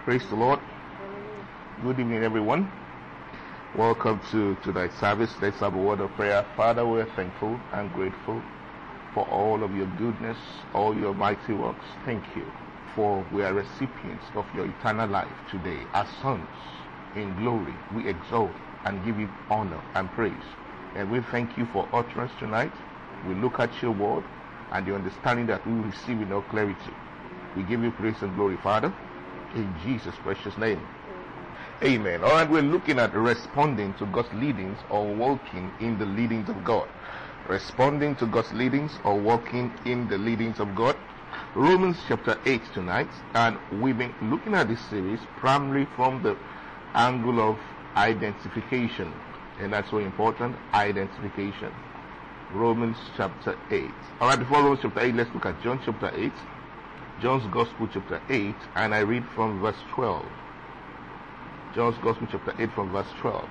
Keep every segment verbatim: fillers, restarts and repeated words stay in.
Praise the Lord. Good evening, everyone. Welcome to tonight's service. Let's have a word of prayer. Father, we're thankful and grateful for all of your goodness, all your mighty works. Thank you for we are recipients of your eternal life today. As sons in glory, we exalt and give you honor and praise. And we thank you for utterance tonight. We look at your word and the understanding that we will receive in all clarity. We give you praise and glory, Father, in Jesus' precious name. Amen. All right, we're looking at responding to God's leadings or walking in the leadings of God. Responding to God's leadings or walking in the leadings of God. Romans chapter eight tonight, and we've been looking at this series primarily from the angle of identification, and that's so important, identification. Romans chapter eight. All right, before Romans chapter eight, let's look at John chapter eight. John's Gospel chapter eight, and I read from verse twelve. John's Gospel chapter eight from verse twelve.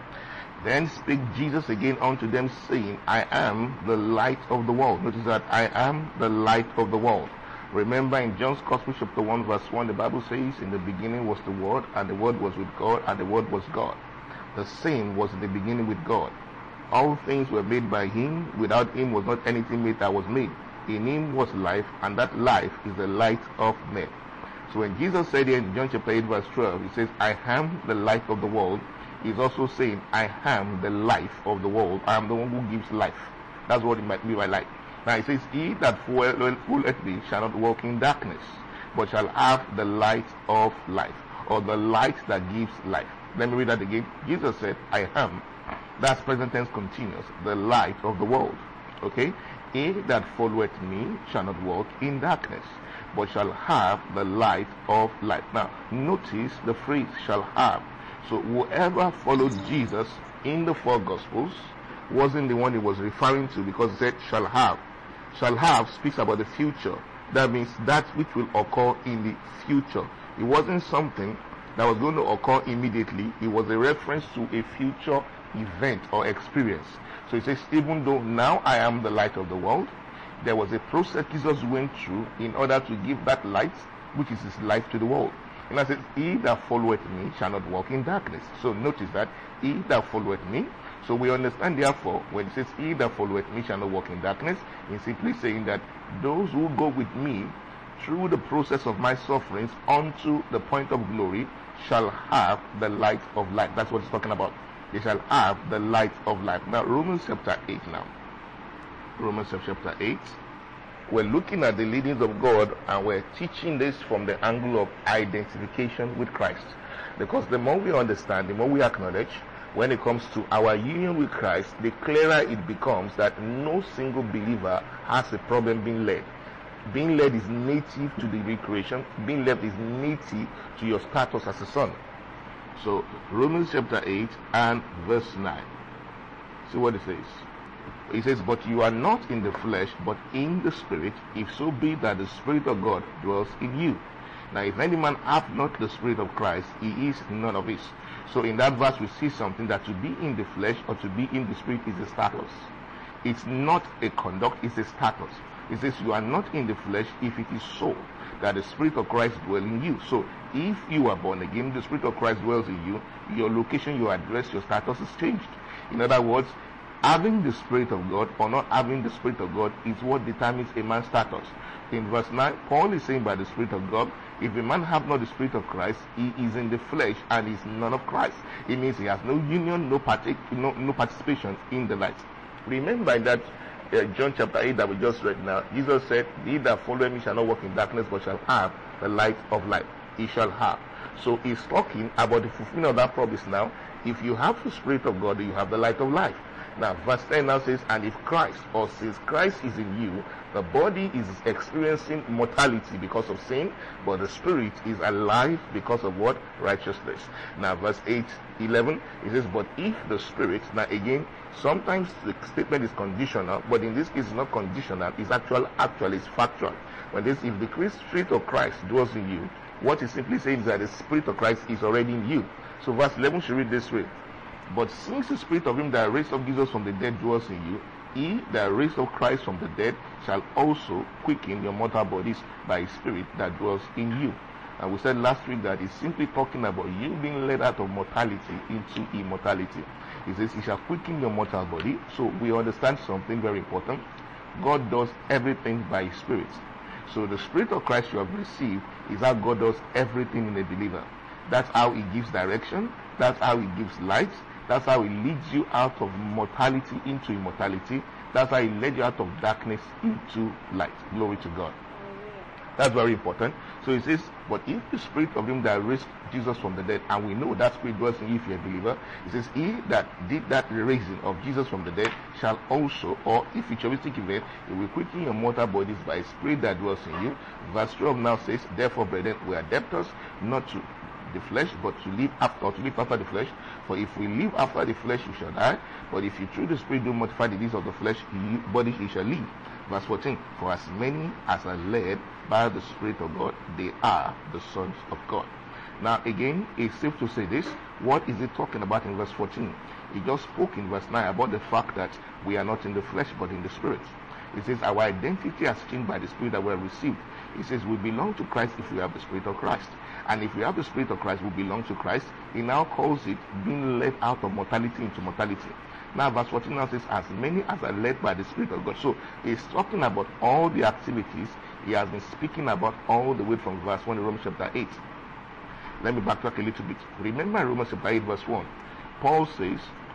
Then spake Jesus again unto them, saying, I am the light of the world. Notice that I am the light of the world. Remember in John's Gospel chapter one verse one, the Bible says, in the beginning was the Word, and the Word was with God, and the Word was God. The same was in the beginning with God. All things were made by him. Without him was not anything made that was made. In him was life, and that life is the light of men. So when Jesus said here in John chapter eight verse twelve, he says, I am the light of the world, he's also saying, I am the life of the world. I am the one who gives life. That's what it might be by light. Now it says, he that followeth me shall not walk in darkness, but shall have the light of life, or the light that gives life. Let me read that again. Jesus said, I am, that's present tense continuous, the light of the world. Okay? He that followeth me shall not walk in darkness, but shall have the light of life. Now, notice the phrase shall have. So whoever followed Jesus in the four Gospels wasn't the one he was referring to, because he said shall have. Shall have speaks about the future. That means that which will occur in the future. It wasn't something that was going to occur immediately. It was a reference to a future event or experience. So it says, even though now I am the light of the world, there was a process Jesus went through in order to give that light, which is his life, to the world. And I said, he that followeth me shall not walk in darkness. So notice that, he that followeth me. So we understand therefore, when it says, he that followeth me shall not walk in darkness, it's simply saying that those who go with me through the process of my sufferings unto the point of glory shall have the light of life. That's what it's talking about. They shall have the light of life. Now, Romans chapter eight now. Romans chapter eight. We're looking at the leadings of God, and we're teaching this from the angle of identification with Christ. Because the more we understand, the more we acknowledge, when it comes to our union with Christ, the clearer it becomes that no single believer has a problem being led. Being led is native to the recreation. Being led is native to your status as a son. So, Romans chapter eight and verse nine. See what it says. It says, but you are not in the flesh, but in the Spirit, if so be that the Spirit of God dwells in you. Now, if any man hath not the Spirit of Christ, he is none of his. So in that verse, we see something that to be in the flesh or to be in the Spirit is a status. It's not a conduct, it's a status. It says, you are not in the flesh if it is so that the Spirit of Christ dwells in you. So if you are born again, the Spirit of Christ dwells in you, your location, your address, your status is changed. In other words, having the Spirit of God or not having the Spirit of God is what determines a man's status. In verse nine, Paul is saying by the Spirit of God, if a man have not the Spirit of Christ, he is in the flesh and is none of Christ. It means he has no union, no, partake, no, no participation in the light. Remember that uh, John chapter eight that we just read now, Jesus said, he that followeth me shall not walk in darkness, but shall have the light of life. He shall have. So he's talking about the fulfillment of that promise now. If you have the Spirit of God, you have the light of life. Now, verse ten now says, and if Christ, or since Christ is in you, the body is experiencing mortality because of sin, but the spirit is alive because of what? Righteousness. Now, verse eight, eleven, it says, but if the spirit, now again, sometimes the statement is conditional, but in this case it's not conditional, it's actual, actual, it's factual. When this, if the Spirit of Christ dwells in you, what is simply saying is that the Spirit of Christ is already in you. So verse eleven should read this way. But since the Spirit of him that raised up Jesus from the dead dwells in you, he that raised up Christ from the dead shall also quicken your mortal bodies by his Spirit that dwells in you. And we said last week that it's simply talking about you being led out of mortality into immortality. He says he shall quicken your mortal body. So we understand something very important. God does everything by his Spirit. So the Spirit of Christ you have received is how God does everything in a believer. That's how he gives direction. That's how he gives light. That's how he leads you out of mortality into immortality. That's how he led you out of darkness into light. Glory to God. That's very important. So he says, but if the Spirit of him that raised Jesus from the dead, and we know that Spirit dwells in you if you're a believer, he says, he that did that raising of Jesus from the dead shall also, or if futuristic event, he will quicken your mortal bodies by his Spirit that dwells in you. Verse twelve now says, therefore, brethren, we are debtors not to the flesh, but to live after, or to live after the flesh. For if we live after the flesh, we shall die. But if you through the Spirit do mortify the deeds of the flesh, you, body you shall live. Verse fourteen, for as many as are led by the Spirit of God, they are the sons of God. Now again, it's safe to say this. What is it talking about in verse fourteen? He just spoke in verse nine about the fact that we are not in the flesh, but in the Spirit. It says our identity has changed by the Spirit that we have received. It says we belong to Christ if we have the Spirit of Christ. And if we have the Spirit of Christ, we belong to Christ. He now calls it being led out of mortality into mortality. Now verse fourteen now says, as many as are led by the Spirit of God. So he's talking about all the activities he has been speaking about all the way from verse one in Romans chapter eight. Let me backtrack a little bit. Remember in Romans chapter eight verse one, Paul says,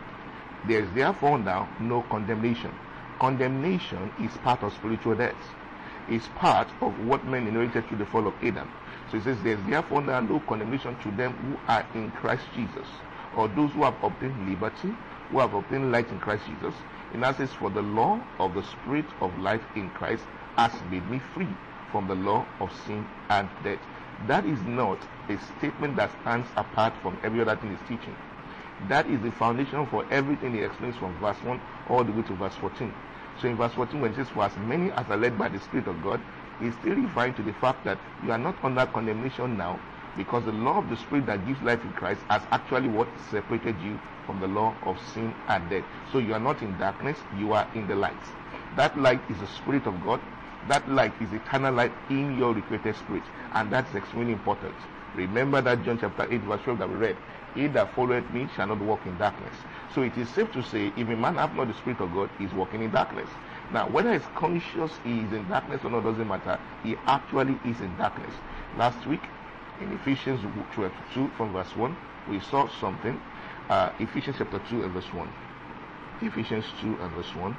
there is therefore now no condemnation. Condemnation is part of spiritual death. It's part of what men inherited through the fall of Adam. So he says, there is therefore now no condemnation to them who are in Christ Jesus, or those who have obtained liberty, who have obtained light in Christ Jesus. And that says, for the law of the Spirit of life in Christ has made me free from the law of sin and death. That is not a statement that stands apart from every other thing he's teaching. That is the foundation for everything he explains from verse one all the way to verse fourteen. So in verse fourteen, when it says, for as many as are led by the Spirit of God, he's still referring to the fact that you are not under condemnation now, because the law of the Spirit that gives life in Christ has actually what separated you from the law of sin and death. So you are not in darkness, you are in the light. That light is the Spirit of God. That light is eternal light in your recreated spirit, and that's extremely important. Remember that John chapter eight verse twelve that we read, he that followeth me shall not walk in darkness. So it is safe to say, if a man have not the Spirit of God, he is walking in darkness. Now whether he's conscious he is in darkness or not doesn't matter. He actually is in darkness. Last week in Ephesians chapter two from verse one, we saw something. uh, Ephesians chapter two and verse one. Ephesians two and verse one.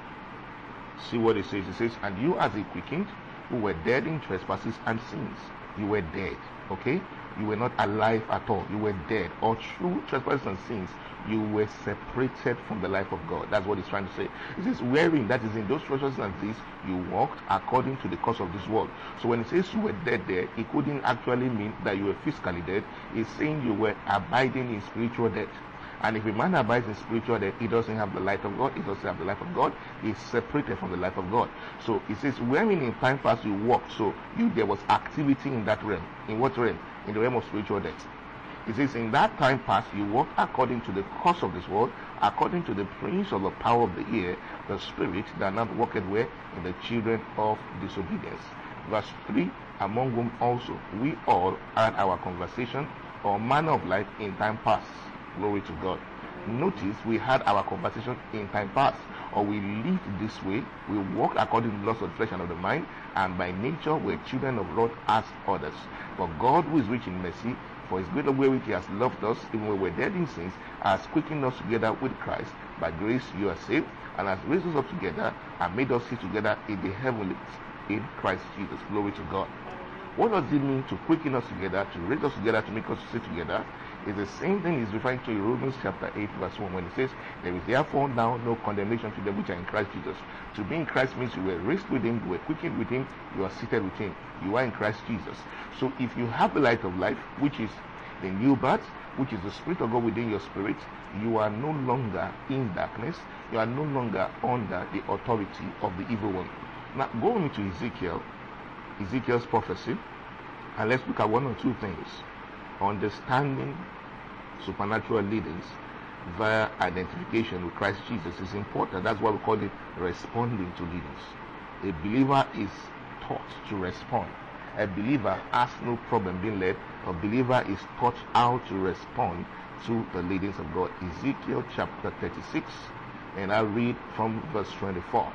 See what it says. It says, and you as a quickened, who were dead in trespasses and sins. You were dead, okay? You were not alive at all. You were dead. Or through trespasses and sins, you were separated from the life of God. That's what he's trying to say. It says, wherein, that is in those trespasses and sins, you walked according to the course of this world. So when it says you were dead there, it couldn't actually mean that you were physically dead. It's saying you were abiding in spiritual death. And if a man abides in spiritual death, he doesn't have the light of God, he doesn't have the life of God, he is separated from the life of God. So it says, wherein in time past you walked, so you there was activity in that realm. In what realm? In the realm of spiritual death. It says, in that time past you walked according to the course of this world, according to the prince of the power of the air, the spirit that now walketh where? In the children of disobedience. Verse three, among whom also we all had our conversation or manner of life in time past. Glory to God. Notice we had our conversation in time past, or we lived this way. We walked according to the laws of the flesh and of the mind, and by nature we're children of wrath as others. But God, who is rich in mercy, for his great love wherewith he has loved us, even when we were dead in sins, has quickened us together with Christ. By grace you are saved, and has raised us up together, and made us sit together in the heavenlies in Christ Jesus. Glory to God. What does it mean to quicken us together, to raise us together, to make us sit together? It's the same thing he's referring to in Romans chapter eight verse one, when it says, there is therefore now no condemnation to them which are in Christ Jesus. To be in Christ means you were raised with him, you were quickened with him, you are seated with him. You are in Christ Jesus. So if you have the light of life, which is the new birth, which is the Spirit of God within your spirit, you are no longer in darkness. You are no longer under the authority of the evil one. Now go into Ezekiel, Ezekiel's prophecy, and let's look at one or two things. Understanding supernatural leadings via identification with Christ Jesus is important. That's why we call it responding to leadings. A believer is taught to respond. A believer has no problem being led. A believer is taught how to respond to the leadings of God. Ezekiel chapter thirty-six, and I read from verse twenty-four.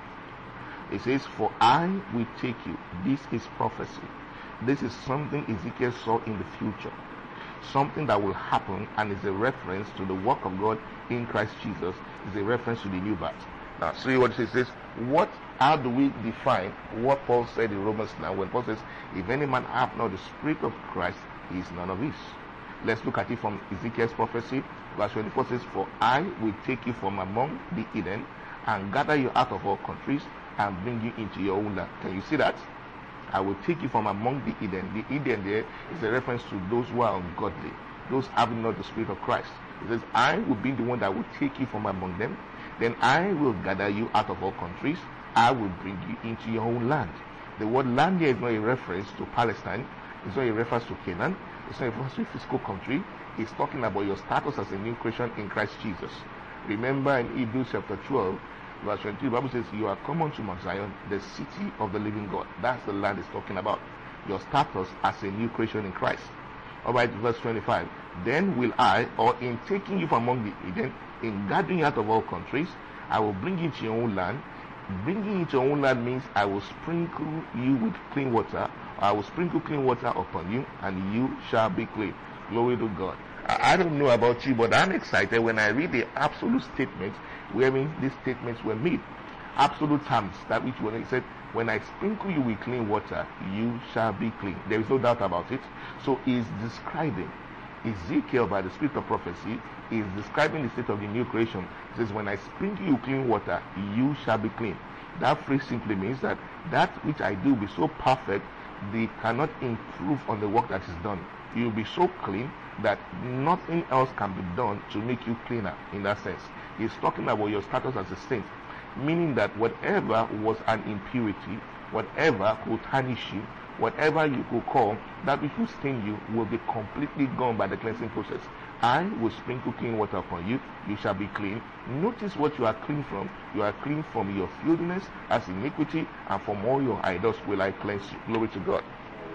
It says, "For I will take you." This is prophecy. This is something Ezekiel saw in the future, something that will happen, and is a reference to the work of God in Christ Jesus. Is a reference to the new birth. Now, see what it says. What? How do we define what Paul said in Romans nine when Paul says, "If any man have not the Spirit of Christ, he is none of his"? Let's look at it from Ezekiel's prophecy. Verse twenty-four says, "For I will take you from among the heathen and gather you out of all countries and bring you into your own land." Can you see that? I will take you from among the heathen. The heathen there is a reference to those who are ungodly, those having not the Spirit of Christ. It says, "I will be the one that will take you from among them. Then I will gather you out of all countries. I will bring you into your own land." The word land here is not a reference to Palestine. It's not a reference to Canaan. It's not a reference to a physical country. It's talking about your status as a new creation in Christ Jesus. Remember in Hebrews chapter twelve, verse twenty-two, the Bible says, "You are come unto Mount Zion, the city of the living God." That's the land it's talking about. Your status as a new creation in Christ. Alright, verse twenty-five. "Then will I, or in taking you from among the heathen, in gathering you out of all countries, I will bring you into your own land." Bringing you into your own land means I will sprinkle you with clean water. I will sprinkle clean water upon you, and you shall be clean. Glory to God. I, I don't know about you, but I'm excited when I read the absolute statements wherein these statements were made. Absolute terms, that which when he said, "When I sprinkle you with clean water, you shall be clean." There is no doubt about it. So he's describing Ezekiel, by the spirit of prophecy, is describing the state of the new creation. It says, "When I sprinkle you clean water, you shall be clean." That phrase simply means that that which I do will be so perfect, they cannot improve on the work that is done. You will be so clean that nothing else can be done to make you cleaner. In that sense, he's talking about your status as a saint, meaning that whatever was an impurity, whatever could tarnish you, whatever you could call that which will stain you, will be completely gone by the cleansing process. "I will sprinkle clean water upon you, you shall be clean." Notice what you are clean from. You are clean from your filthiness as iniquity, and from all your idols will I cleanse you. Glory to God.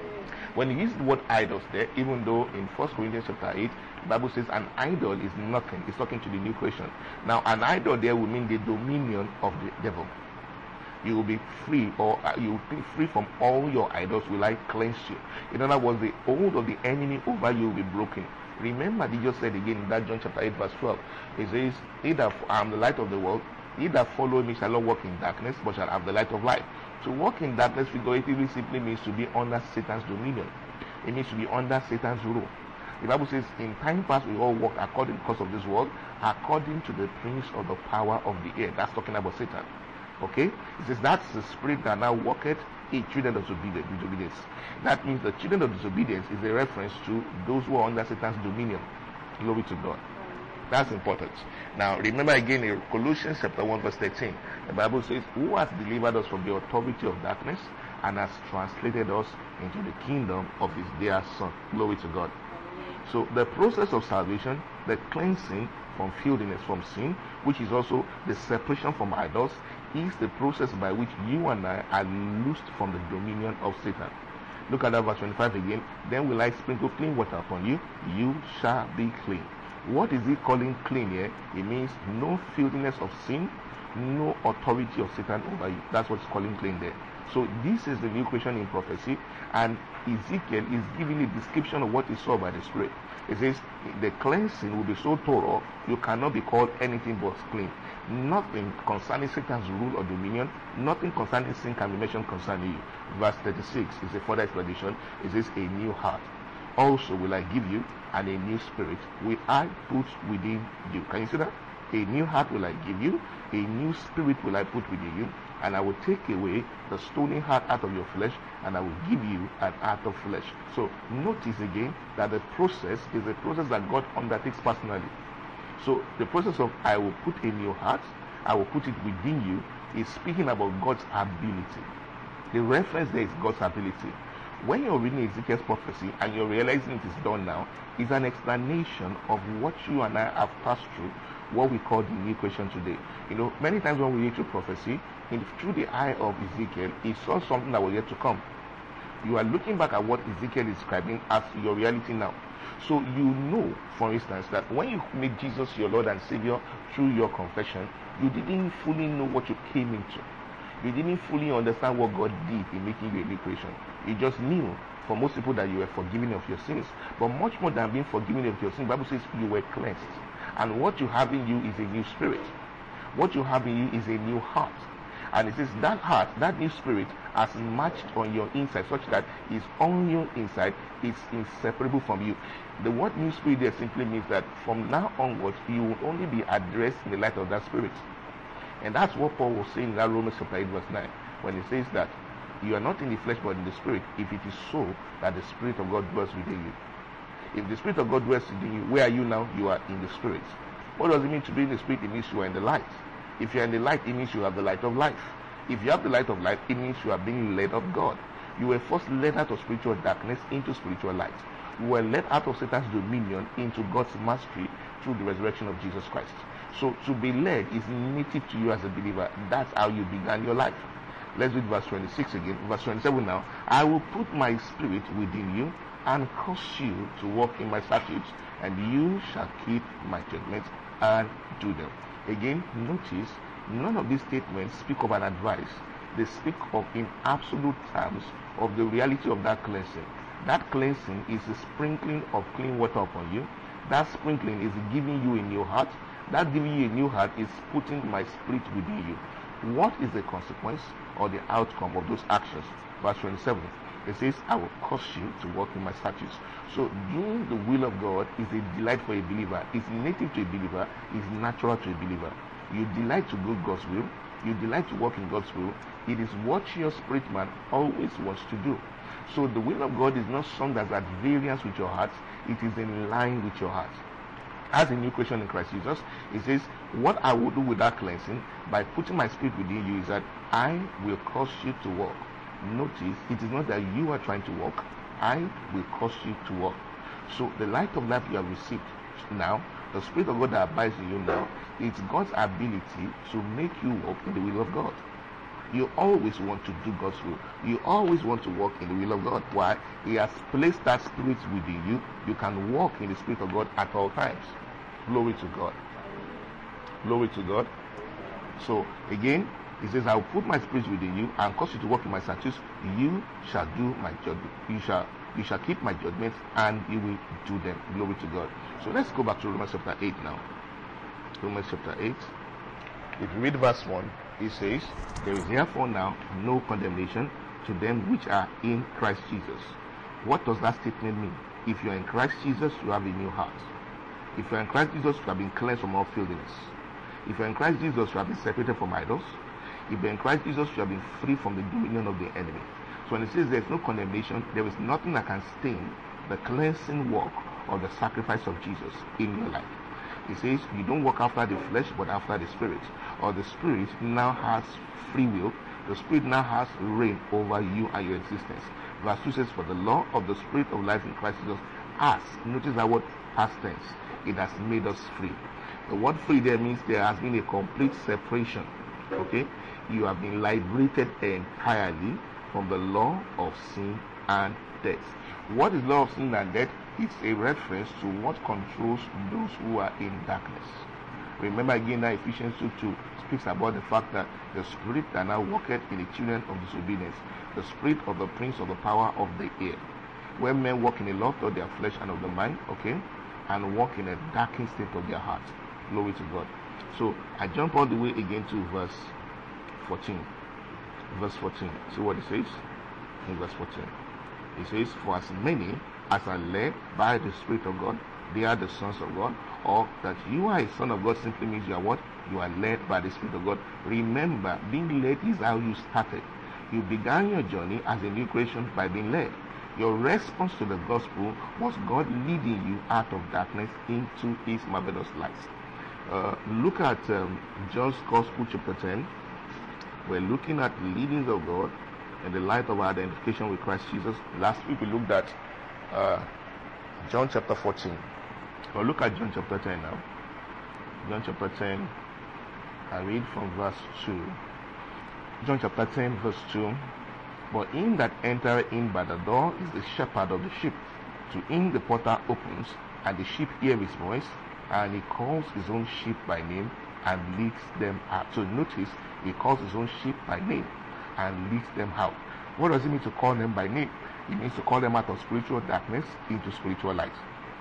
When you use the word idols there, even though in First Corinthians chapter eight, the Bible says an idol is nothing. It's talking to the new creation. Now, an idol there will mean the dominion of the devil. You will be free, or uh, you will be free from all your idols. Will I cleanse you? In other words, the hold of the enemy over you will be broken. Remember, he just said again in that John chapter eight, verse twelve. He says, "He that I am the light of the world. He that follow me shall not walk in darkness, but shall have the light of life." To walk in darkness figuratively simply means to be under Satan's dominion. It means to be under Satan's rule. The Bible says, "In time past we all walked according to the course of this world, according to the prince of the power of the air." That's talking about Satan. Okay? It says that's the spirit that now worketh in children of disobedience. That means the children of disobedience is a reference to those who are under Satan's dominion. Glory to God. That's important. Now remember again in Colossians chapter one verse thirteen, the Bible says, "Who has delivered us from the authority of darkness and has translated us into the kingdom of his dear Son." Glory to God. So the process of salvation, the cleansing from filthiness, from sin, which is also the separation from idols, is the process by which you and I are loosed from the dominion of Satan. Look at that verse twenty-five again. "Then will I sprinkle clean water upon you, you shall be clean." What is he calling clean here? It means no filthiness of sin, no authority of Satan over you. That's what's calling clean there. So this is the new creation in prophecy, and Ezekiel is giving a description of what he saw by the Spirit. It says the cleansing will be so thorough, you cannot be called anything but clean. Nothing concerning Satan's rule or dominion, nothing concerning sin can be mentioned concerning you. Verse thirty-six is a further explanation. It says, "A new heart also will I give you, and a new spirit will I put within you." Can you see that? A new heart will I give you, a new spirit will I put within you, and I will take away the stony heart out of your flesh, and I will give you an heart of flesh. So notice again that the process is a process that God undertakes personally. So the process of "I will put a new heart, I will put it within you" is speaking about God's ability. The reference there is God's ability. When you're reading Ezekiel's prophecy and you're realizing it is done now, it's an explanation of what you and I have passed through, what we call the new creation today. You know, many times when we read through prophecy, in, through the eye of Ezekiel, he saw something that was yet to come. You are looking back at what Ezekiel is describing as your reality now. So you know, for instance, that when you made Jesus your Lord and Savior through your confession, you didn't fully know what you came into. You didn't fully understand what God did in making you a new creation. You just knew, for most people, that you were forgiven of your sins. But much more than being forgiven of your sins, the Bible says you were cleansed. And what you have in you is a new spirit. What you have in you is a new heart. And it says that heart, that new spirit, has matched on your inside, such that is on your inside, is inseparable from you. The word new spirit there simply means that from now onwards, you will only be addressed in the light of that spirit. And that's what Paul was saying in that Romans chapter eight verse nine, when he says that you are not in the flesh but in the spirit, if it is so that the spirit of God dwells within you. If the spirit of God dwells within you, where are you now? You are in the spirit. What does it mean to be in the spirit? It means you are in the light. If you are in the light, it means you have the light of life. If you have the light of life, it means you are being led of God. You were first led out of spiritual darkness into spiritual light. You were led out of Satan's dominion into God's mastery through the resurrection of Jesus Christ. So to be led is native to you as a believer. That's how you began your life. Let's read verse twenty-six again. Verse twenty-seven now. I will put my spirit within you and cause you to walk in my statutes, and you shall keep my judgments and do them. Again, notice, none of these statements speak of an advice. They speak of, in absolute terms, of the reality of that cleansing. That cleansing is a sprinkling of clean water upon you. That sprinkling is giving you a new heart. That giving you a new heart is putting my spirit within you. What is the consequence or the outcome of those actions? Verse twenty-seven, it says, I will cause you to walk in my statutes. So doing the will of God is a delight for a believer. It's native to a believer. It's natural to a believer. You delight to do God's will. You delight to walk in God's will. It is what your spirit man always wants to do. So the will of God is not something that's at variance with your heart. It is in line with your heart. As a new creation in Christ Jesus, it says, what I will do with that cleansing, by putting my spirit within you, is that I will cause you to walk. Notice, it is not that you are trying to walk. I will cause you to walk. So the light of life you have received now, the Spirit of God that abides in you now, it's God's ability to make you walk in the will of God. You always want to do God's will. You always want to walk in the will of God. Why? He has placed that spirit within you. You can walk in the Spirit of God at all times. Glory to God. Glory to God. So again, he says, I will put my spirit within you and cause you to walk in my statutes. You shall do my judgment. You shall you shall keep my judgments and you will do them. Glory to God. So let's go back to Romans chapter eight now. Romans chapter eight. If you read verse one, it says, there is therefore now no condemnation to them which are in Christ Jesus. What does that statement mean? If you are in Christ Jesus, you have a new heart. If you are in Christ Jesus, you have been cleansed from all filthiness. If you are in Christ Jesus, you have been separated from idols. If you are in Christ Jesus, you have been free from the dominion of the enemy. So when it says there is no condemnation, there is nothing that can stain the cleansing work of the sacrifice of Jesus in your life. It says you don't walk after the flesh but after the spirit. Or the spirit now has free will. The spirit now has reign over you and your existence. Verse two says, for the law of the spirit of life in Christ Jesus has, notice that word past tense, it has made us free. The word free there means there has been a complete separation. Okay? You have been liberated entirely from the law of sin and death. What is law of sin and death? It's a reference to what controls those who are in darkness. Remember again that Ephesians two two speaks about the fact that the spirit that now walketh in the children of disobedience, the spirit of the prince of the power of the air, where men walk in the lust of their flesh and of the mind, okay, and walk in a darkened state of their heart. Glory to God. So I jump all the way again to verse fourteen. Verse fourteen. See what it says in verse fourteen. It says, for as many as are led by the Spirit of God, they are the sons of God. Or that you are a son of God simply means you are what? You are led by the Spirit of God. Remember, being led is how you started. You began your journey as a new creation by being led. Your response to the gospel was God leading you out of darkness into his marvelous light. Uh, look at um, John's Gospel chapter ten. We're looking at the leadings of God in the light of our identification with Christ Jesus. Last week we looked at uh, John chapter fourteen. Well, look at John chapter ten now. John chapter ten, I read from verse two. John chapter ten verse two. But him that entereth in by the door is the shepherd of the sheep. To him the porter opens, and the sheep hear his voice, and he calls his own sheep by name and leads them out. So notice, he calls his own sheep by name and leads them out. What does it mean to call them by name? It means to call them out of spiritual darkness into spiritual light.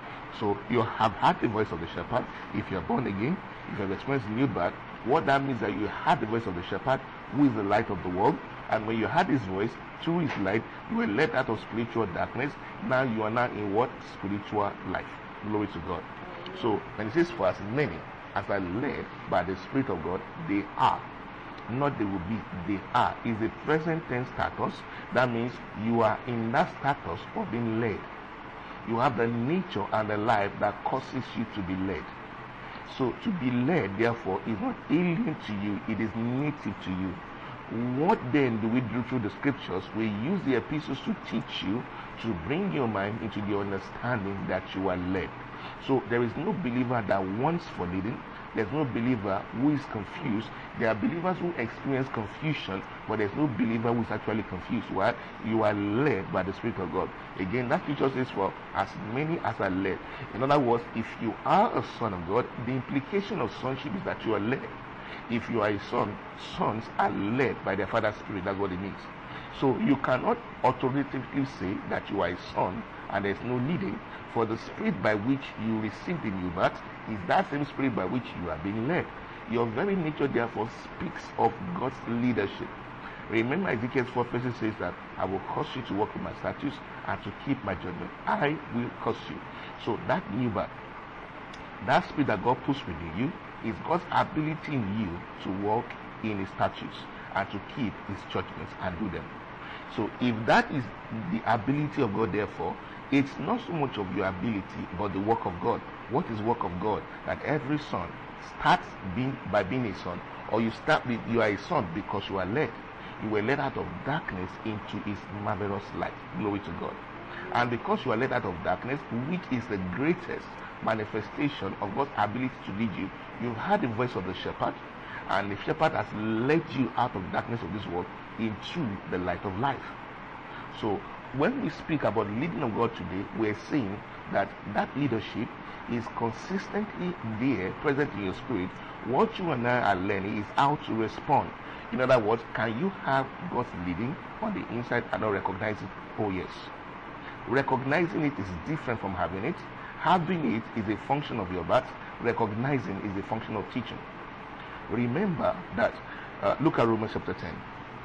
So you have heard the voice of the shepherd. If you are born again, if you have experienced new birth, what that means is that you heard the voice of the shepherd, who is the light of the world. And when you heard his voice, through his light, you were led out of spiritual darkness. Now you are now in what? Spiritual life. Glory to God. So when it says, for as many as are led by the Spirit of God, they are. Not they will be, they are. Is a present tense status. That means you are in that status of being led. You have the nature and the life that causes you to be led. So to be led, therefore, is not alien to you, it is native to you. What then do we do through the scriptures? We use the epistles to teach you, to bring your mind into the understanding that you are led. So there is no believer that wants for leading. There's no believer who is confused. There are believers who experience confusion, but there's no believer who is actually confused. Why? You are led by the Spirit of God. Again, that scripture says, for as many as are led. In other words, if you are a son of God, the implication of sonship is that you are led. If you are a son, sons are led by their father's spirit. That's what it means. So you cannot authoritatively say that you are a son and there's no leading, for the spirit by which you received the new birth is that same spirit by which you are being led. Your very nature therefore speaks of God's leadership. Remember, Ezekiel four verses says that I will cause you to walk in my statutes and to keep my judgment. I will cause you. So that new birth, that spirit that God puts within you, is God's ability in you to walk in his statutes and to keep his judgments and do them. So if that is the ability of God, therefore, it's not so much of your ability, but the work of God. What is work of God? That every son starts being by being a son, or you start with, you are a son because you are led. You were led out of darkness into his marvelous light. Glory to God. And because you are led out of darkness, which is the greatest manifestation of God's ability to lead you, you've heard the voice of the shepherd, and the shepherd has led you out of darkness of this world into the light of life. So when we speak about leading of God today, we're saying that that leadership is consistently there, present in your spirit. What you and I are learning is how to respond. In other words, can you have God's leading on the inside and not recognize it? Oh yes. Recognizing it is different from having it. Having it is a function of your birth. Recognizing is a function of teaching. Remember that, uh, look at Romans chapter ten.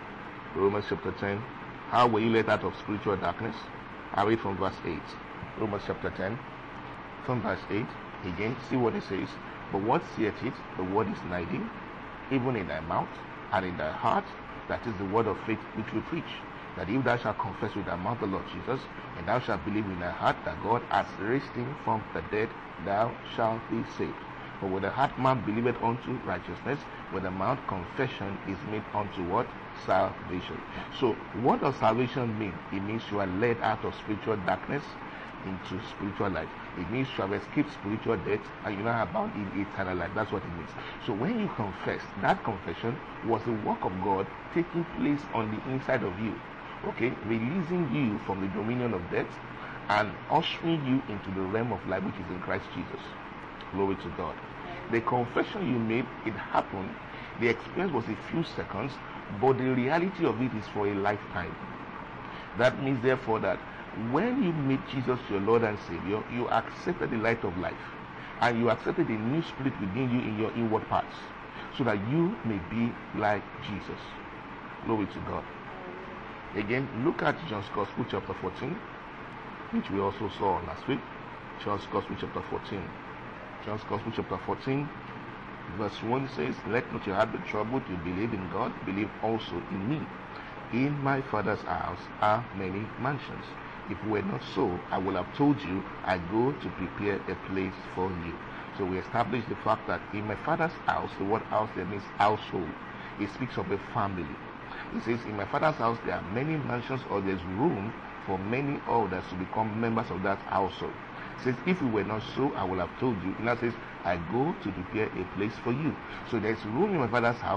Romans chapter ten. How were you led out of spiritual darkness? I read from verse eight. Romans chapter ten, from verse eight. Again, see what it says. But what saith it? The word is nigh thee, even in thy mouth and in thy heart. That is the word of faith which we preach. That if thou shalt confess with thy mouth the Lord Jesus, and thou shalt believe in thy heart that God has raised him from the dead, thou shalt be saved. For with the heart man believeth unto righteousness, with the mouth confession is made unto what? Salvation. So what does salvation mean? It means you are led out of spiritual darkness into spiritual light. It means you have escaped spiritual death and you now are bound in eternal life. That's what it means. So when you confess, that confession was the work of God taking place on the inside of you. Okay, releasing you from the dominion of death and ushering you into the realm of life which is in Christ Jesus. Glory to God. The confession you made, it happened. The experience was a few seconds, but the reality of it is for a lifetime. That means therefore that when you meet Jesus your Lord and Savior, you accepted the light of life and you accepted a new spirit within you in your inward parts so that you may be like Jesus. Glory to God. Again, look at John's Gospel chapter fourteen, which we also saw last week. John's Gospel chapter fourteen. John's Gospel chapter fourteen, verse one says, let not your heart be troubled. You believe in God, believe also in me. In my Father's house are many mansions. If it were not so, I would have told you, I go to prepare a place for you. So we established the fact that in my Father's house, the word house there means household. It speaks of a family. It says, in my Father's house there are many mansions, or there's room for many others to become members of that household. It says, if it were not so, I would have told you. And that says, I go to prepare a place for you. So there's room in my Father's house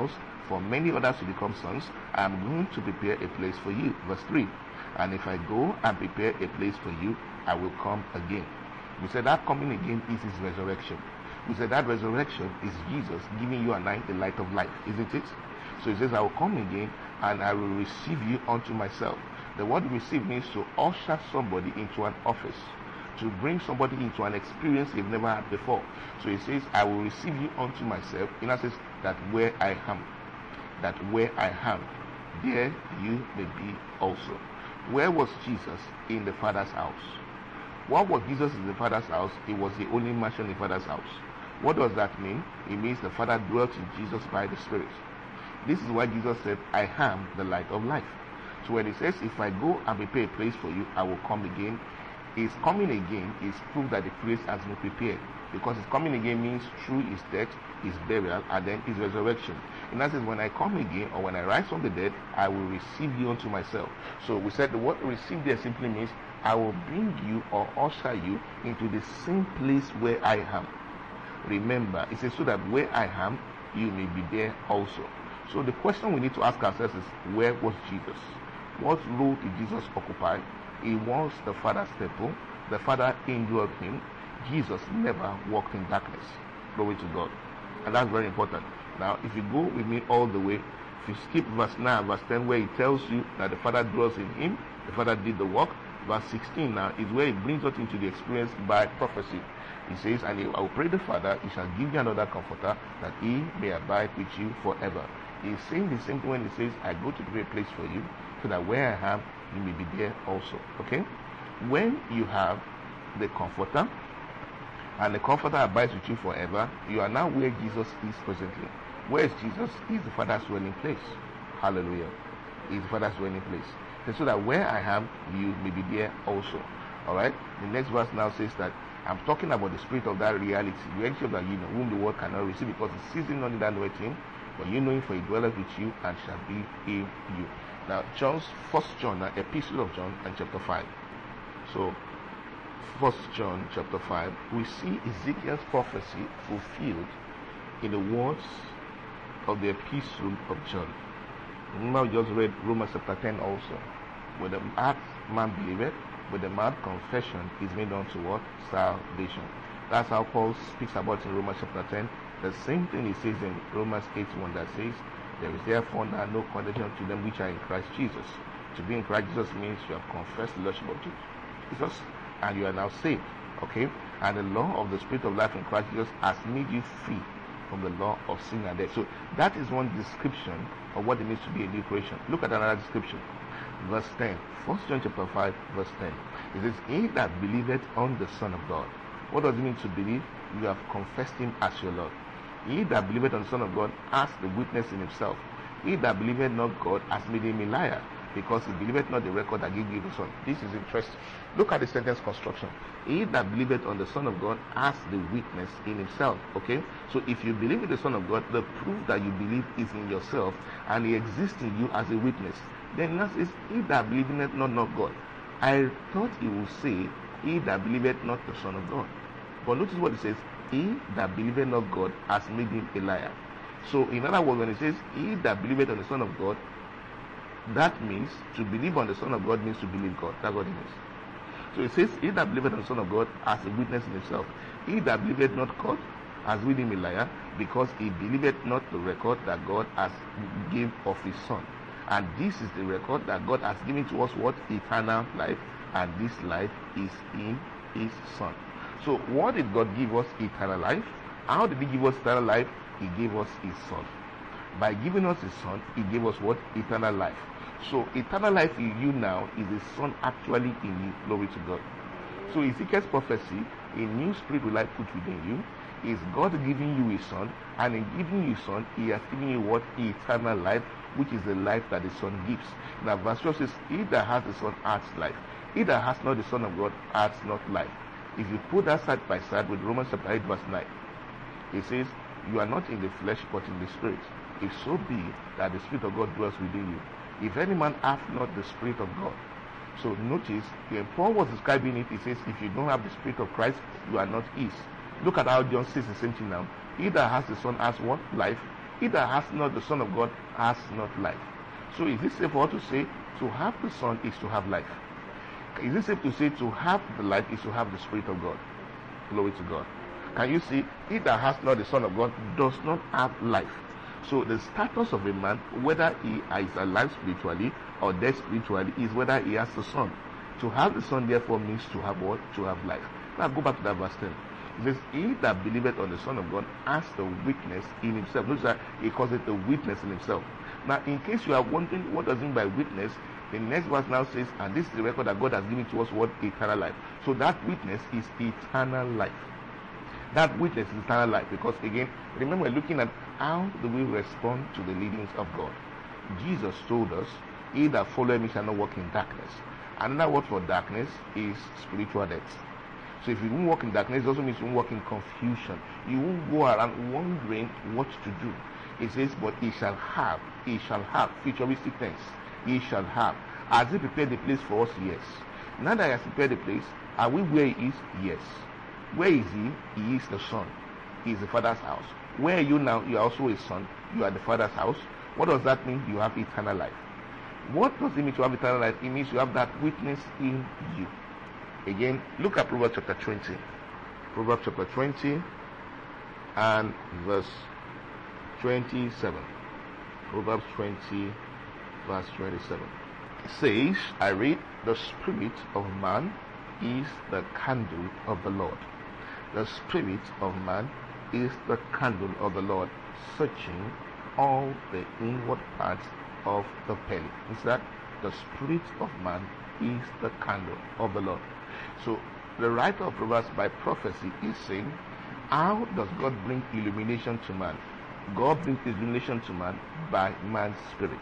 for many others to become sons, I am going to prepare a place for you. Verse three. And if I go and prepare a place for you, I will come again. We said that coming again is his resurrection. We said that resurrection is Jesus giving you and I the light of life, isn't it? So he says, I will come again and I will receive you unto myself. The word receive means to usher somebody into an office, to bring somebody into an experience they've never had before. So he says, I will receive you unto myself, in a sense that where I am, that where I am, there you may be also. Where was Jesus? In the Father's house. What was Jesus in the Father's house? It was the only mansion in the Father's house. What does that mean? It means the Father dwelt in Jesus by the Spirit. This is why Jesus said, I am the light of life. So when he says, if I go and prepare a place for you, I will come again, his coming again is proof that the place has been prepared. Because his coming again means through his death, his burial, and then his resurrection. In that sense, when I come again, or when I rise from the dead, I will receive you unto myself. So we said the word receive there simply means, I will bring you or usher you into the same place where I am. Remember, it says, so that where I am, you may be there also. So the question we need to ask ourselves is, where was Jesus? What role did Jesus occupy? He was the Father's temple. The Father indwelt him. Jesus never walked in darkness. Glory to God. And that's very important. Now, if you go with me all the way, if you skip verse nine, verse ten, where he tells you that the Father dwells in him, the Father did the work. Verse sixteen now is where he brings us into the experience by prophecy. He says, and I will pray the Father, he shall give you another comforter, that he may abide with you forever. He's saying the same thing when he says, I go to prepare a place for you, so that where I am, you may be there also. Okay? When you have the comforter, and the comforter abides with you forever, you are now where Jesus is presently. Where is Jesus? He is the Father's dwelling place. Hallelujah. He is the Father's dwelling place. So that where I am, you may be there also. Alright? The next verse now says that I'm talking about the spirit of that reality, the reality of that you know, whom the world cannot receive, because it sees him not in that knoweth him, but you know him, for he dwelleth with you and shall be in you. Now, John's First John, uh, Epistle of John, and chapter five. So, First John chapter five, we see Ezekiel's prophecy fulfilled in the words of the Epistle of John. Remember, we just read Romans chapter ten also. With the heart man believeth, with the mouth confession is made unto what? Salvation. That's how Paul speaks about in Romans chapter ten. The same thing he says in Romans eight one, that says, there is therefore now no condemnation to them which are in Christ Jesus. To be in Christ Jesus means you have confessed the Lordship of Jesus, and you are now saved. Okay? And the law of the Spirit of life in Christ Jesus has made you free from the law of sin and death. So that is one description of what it means to be a new creation. Look at another description. Verse ten. First John chapter five, verse ten. It says, he that believeth on the Son of God. What does it mean to believe? You have confessed him as your Lord. He that believeth on the Son of God has the witness in himself. He that believeth not God has made him a liar, because he believeth not the record that gave you the Son. This is interesting. Look at the sentence construction. He that believeth on the Son of God has the witness in himself. Okay? So if you believe in the Son of God, the proof that you believe is in yourself, and he exists in you as a witness. Then that is, he that believeth not, not God. I thought he would say, he that believeth not the Son of God. But notice what it says, he that believeth not God has made him a liar. So in other words, when it says, he that believeth on the Son of God, that means to believe on the Son of God means to believe God. That's what it means. So it says, he that believeth on the Son of God has a witness in himself. He that believeth not God has made him a liar, because he believeth not the record that God has given of his Son. And this is the record that God has given to us, what? Eternal life. And this life is in his Son. So what did God give us? Eternal life. How did he give us eternal life? He gave us his Son. By giving us his Son, he gave us what? Eternal life. So eternal life in you now is the Son actually in you. Glory to God. So Ezekiel's prophecy, a new spirit will I put within you, is God giving you his Son, and in giving you his Son, he has given you what? Eternal life, which is the life that the Son gives. Now verse twelve says, he that has the Son has life. He that has not the Son of God has not life. If you put that side by side with Romans chapter eight verse nine, it says, you are not in the flesh but in the Spirit, if so be that the Spirit of God dwells within you. If any man hath not the Spirit of God. So notice, when Paul was describing it, he says, if you don't have the Spirit of Christ, you are not his. Look at how John says the same thing now. He that has the Son has what? Life. He that has not the Son of God has not life. So is it safe for us to say to have the Son is to have life? Is it safe to say to have the life is to have the Spirit of God? Glory to God. Can you see? He that has not the Son of God does not have life. So the status of a man, whether he is alive spiritually or dead spiritually, is whether he has the Son. To have the Son therefore means to have what? To have life. Now go back to that verse ten. It says, he that believeth on the Son of God has the witness in himself. Notice that he calls it the witness in himself. Now, in case you are wondering what does it mean by witness, the next verse now says, and this is the record that God has given to us, what? Eternal life. So that witness is eternal life. That witness is eternal life, because again, remember, we're looking at how do we respond to the leadings of God. Jesus told us, he that followeth me shall not walk in darkness. Another word for darkness is spiritual death. So if you won't walk in darkness, it also means you won't walk in confusion. You won't go around wondering what to do. It says, but he shall have, he shall have, futuristic tense, he shall have. Has he prepared the place for us? Yes. Now that he has prepared the place, are we where he is? Yes. Where is he? He is the Son. He is the Father's house. Where are you now? You are also a son. You are the Father's house. What does that mean? You have eternal life. What does it mean to have eternal life? It means you have that witness in you. Again, look at Proverbs chapter twenty. Proverbs chapter twenty and verse twenty-seven. Proverbs twenty, verse twenty-seven. It says, I read, the spirit of man is the candle of the Lord. The spirit of man is the candle of the Lord, searching all the inward parts of the belly. Is that the spirit of man is the candle of the Lord? So the writer of Proverbs by prophecy is saying, how does God bring illumination to man? God brings illumination to man by man's spirit.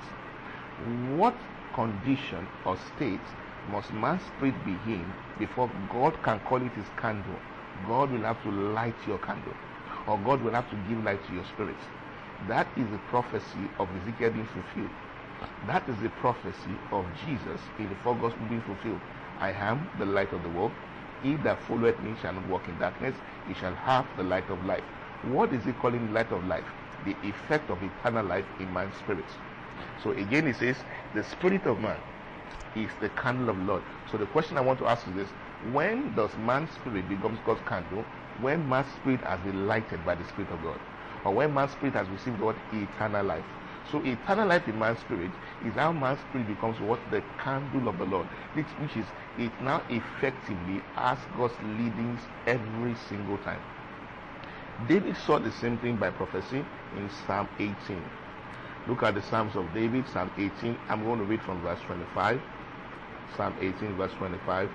What condition or state must man's spirit be in before God can call it his candle? God will have to light your candle, or God will have to give light to your spirit. That is the prophecy of Ezekiel being fulfilled. That is the prophecy of Jesus in the four Gospels being fulfilled. I am the light of the world. He that followeth me shall not walk in darkness. He shall have the light of life. What is he calling the light of life? The effect of eternal life in man's spirit. So again he says, the spirit of man is the candle of the Lord. So the question I want to ask is this: when does man's spirit become God's candle? When man's spirit has been lighted by the Spirit of God, or when man's spirit has received what? Eternal life. So eternal life in man's spirit is how man's spirit becomes what? The candle of the Lord, which, which is, it now effectively has God's leadings every single time. David saw the same thing by prophecy in Psalm eighteen. Look at the Psalms of David, Psalm eighteen. I'm going to read from verse twenty-five. Psalm eighteen, verse twenty-five.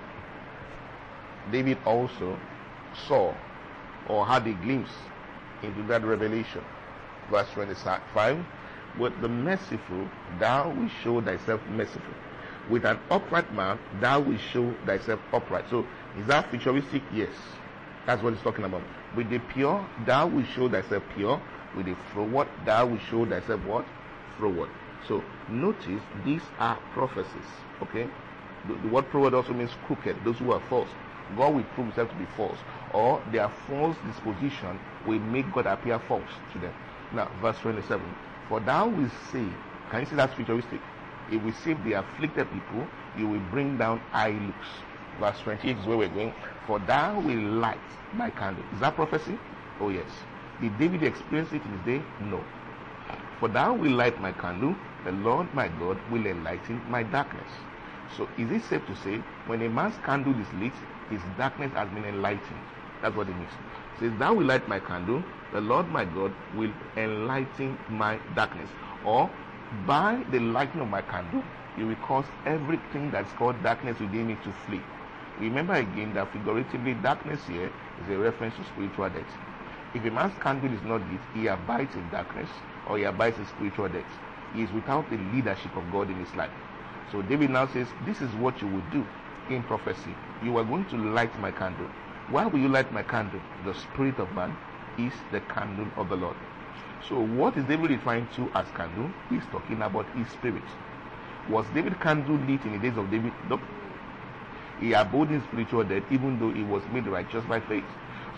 David also saw or had a glimpse into that revelation. Verse twenty-five. With the merciful thou wilt show thyself merciful. With an upright man thou wilt show thyself upright. So is that futuristic? Yes. That's what he's talking about. With the pure thou wilt show thyself pure. With the froward thou wilt show thyself what? Froward. So notice these are prophecies. Okay? The, the word froward also means crooked, those who are false. God will prove himself to be false, or their false disposition will make God appear false to them. Now verse twenty-seven. For thou wilt say, can you see that's futuristic? It will save the afflicted people, you will bring down high looks. Verse twenty-eight is where we're going. For thou wilt light my candle. Is that prophecy? Oh yes. Did David experience it in his day? No. For thou wilt light my candle, the Lord my God will enlighten my darkness. So is it safe to say, when a man's candle is lit, his darkness has been enlightened? That's what it means. It says, thou wilt light my candle, the Lord my God will enlighten my darkness. Or, by the lighting of my candle, you will cause everything that's called darkness within me to flee. Remember again that figuratively, darkness here is a reference to spiritual death. If a man's candle is not lit, he abides in darkness, or he abides in spiritual death. He is without the leadership of God in his life. So David now says, this is what you will do in prophecy. You are going to light my candle. Why will you light my candle? The spirit of man is the candle of the Lord. So what is David referring to as candle? He's talking about his spirit. Was David candle lit in the days of David? Nope. He abode in spiritual death even though he was made righteous by faith.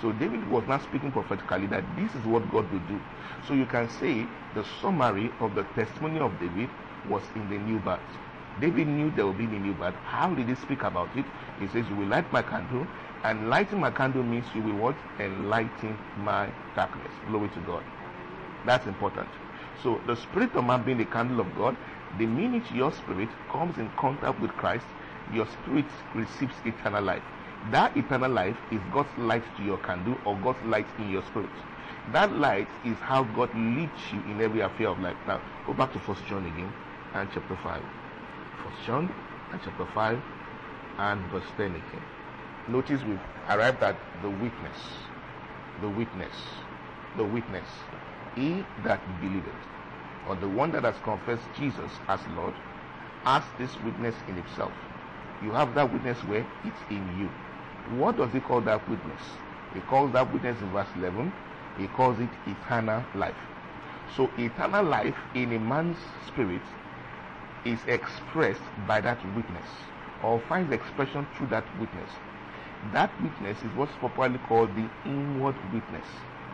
So David was not speaking prophetically that this is what God will do. So you can say the summary of the testimony of David was in the new birth. David knew there will be the new birth. How did he speak about it? He says, you will light my candle, and lighting my candle means you will what? Enlighten my darkness. Glory to God. That's important. So the spirit of man being the candle of God, the minute your spirit comes in contact with Christ, your spirit receives eternal life. That eternal life is God's light to your candle, or God's light in your spirit. That light is how God leads you in every affair of life. Now, go back to First John again, and chapter five. First John, and chapter five, and verse ten again. Notice we've arrived at the witness. The witness. The witness. He that believeth, or the one that has confessed Jesus as Lord, has this witness in himself. You have that witness where it's in you. What does he call that witness? He calls that witness in verse eleven, he calls it eternal life. So eternal life in a man's spirit is expressed by that witness, or finds expression through that witness. That witness is what's popularly called the inward witness.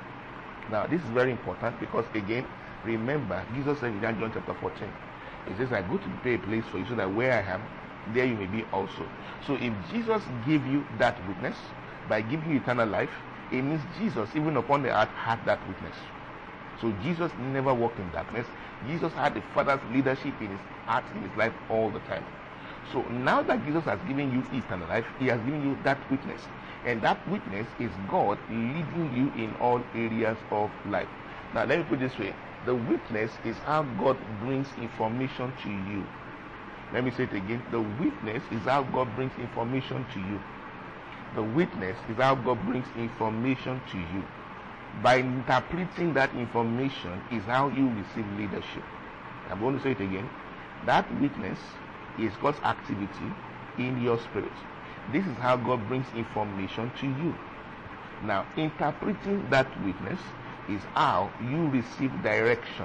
Now this is very important, because again, remember, Jesus said in John chapter fourteen, he says, I go to prepare a place for you, so that where I am, there you may be also. So if Jesus gave you that witness by giving you eternal life, it means Jesus, even upon the earth, had that witness. So Jesus never walked in darkness. Jesus had the Father's leadership in his heart, in his life all the time. So now that Jesus has given you eternal life, he has given you that witness. And that witness is God leading you in all areas of life. Now let me put it this way. The witness is how God brings information to you. Let me say it again. The witness is how God brings information to you. The witness is how God brings information to you. By interpreting that information is how you receive leadership. I'm going to say it again. That witness is God's activity in your spirit. This is how God brings information to you. Now, interpreting that witness is how you receive direction.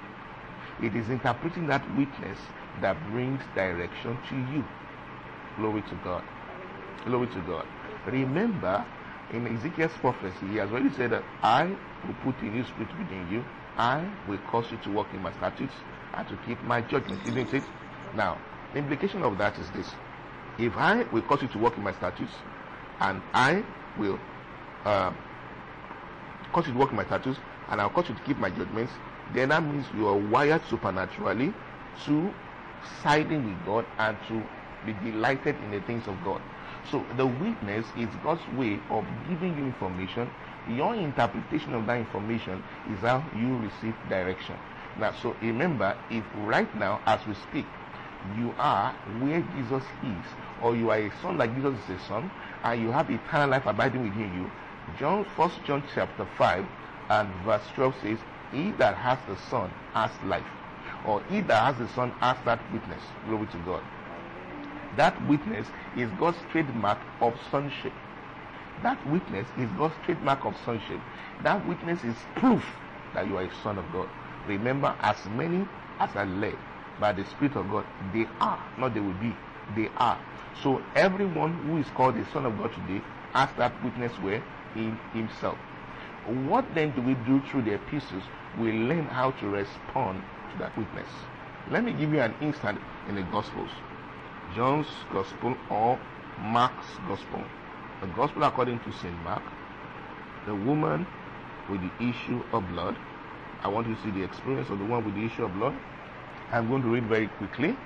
It is interpreting that witness that brings direction to you. Glory to God. Glory to God. Remember, in Ezekiel's prophecy, he has already said that I will put a new spirit within you. I will cause you to walk in my statutes and to keep my judgments. Isn't it? Now, the implication of that is this. If I will cause you to walk in my statutes, and I will uh, cause you to walk in my statutes, and I'll cause you to keep my judgments, then that means you are wired supernaturally to siding with God and to be delighted in the things of God. So the witness is God's way of giving you information. Your interpretation of that information is how you receive direction. Now, so remember, if right now as we speak, you are where Jesus is, or you are a son like Jesus is a son, and you have eternal life abiding within you, John, First John chapter five and verse twelve says, he that has the Son has life, or he that has the Son has that witness. Glory to God. That witness is God's trademark of sonship. That witness is God's trademark of sonship. That witness is proof that you are a son of God. Remember, as many as are led by the Spirit of God, they are, not they will be, they are. So everyone who is called a son of God today has that witness where in himself. What then do we do through the epistles? We learn how to respond to that witness. Let me give you an instance in the Gospels. John's Gospel or Mark's Gospel. The Gospel according to Saint Mark. The woman with the issue of blood. I want you to see the experience of the one with the issue of blood. I'm going to read very quickly.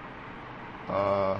Uh,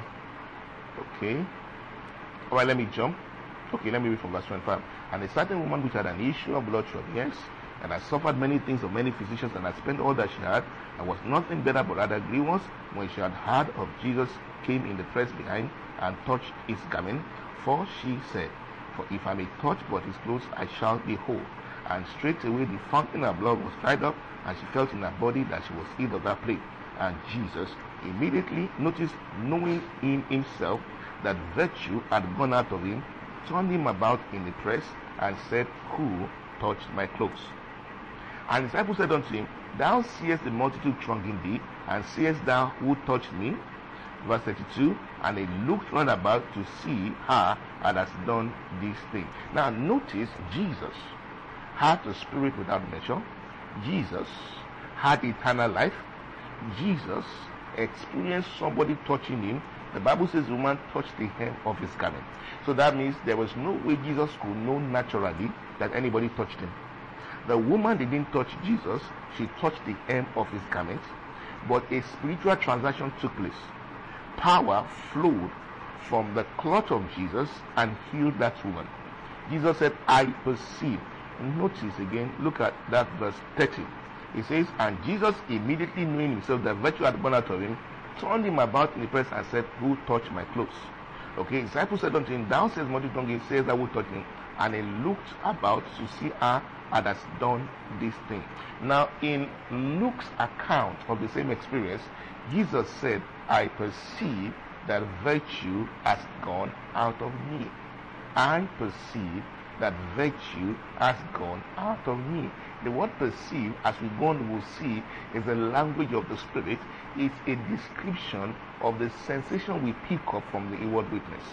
okay. All right, let me jump. Okay, let me read from verse twenty-five. And a certain woman which had an issue of blood twelve years, and had suffered many things of many physicians, and had spent all that she had, and was nothing better but rather grievous, when she had heard of Jesus, came in the press behind, and touched his garment. For she said, for if I may touch but his clothes, I shall be whole. And straightway the fountain of blood was dried up, and she felt in her body that she was healed of that plague. And Jesus immediately noticed, knowing in himself that virtue had gone out of him, turned him about in the press, and said, who touched my clothes? And the disciples said unto him, thou seest the multitude thronging thee, and seest thou who touched me? Verse thirty-two, and he looked round about to see her that has done this thing. Now notice, Jesus had the spirit without measure. Jesus had eternal life. Jesus experienced somebody touching him. The Bible says the woman touched the hem of his garment. So that means there was no way Jesus could know naturally that anybody touched him. The woman didn't touch Jesus, she touched the hem of his garment, but a spiritual transaction took place. Power flowed from the cloth of Jesus and healed that woman. Jesus said, I perceive. Notice again, look at that verse thirty. It says, and Jesus, immediately knowing himself that virtue had gone out of him, turned him about in the press and said, who touched my clothes? Okay, disciples said unto him, thou says multitude, he says that who touched him? And he looked about to see her that has done this thing. Now, in Luke's account of the same experience, Jesus said, I perceive that virtue has gone out of me. I perceive that virtue has gone out of me. The word perceive, as we go on, we'll see, is the language of the Spirit. It's a description of the sensation we pick up from the inward witness.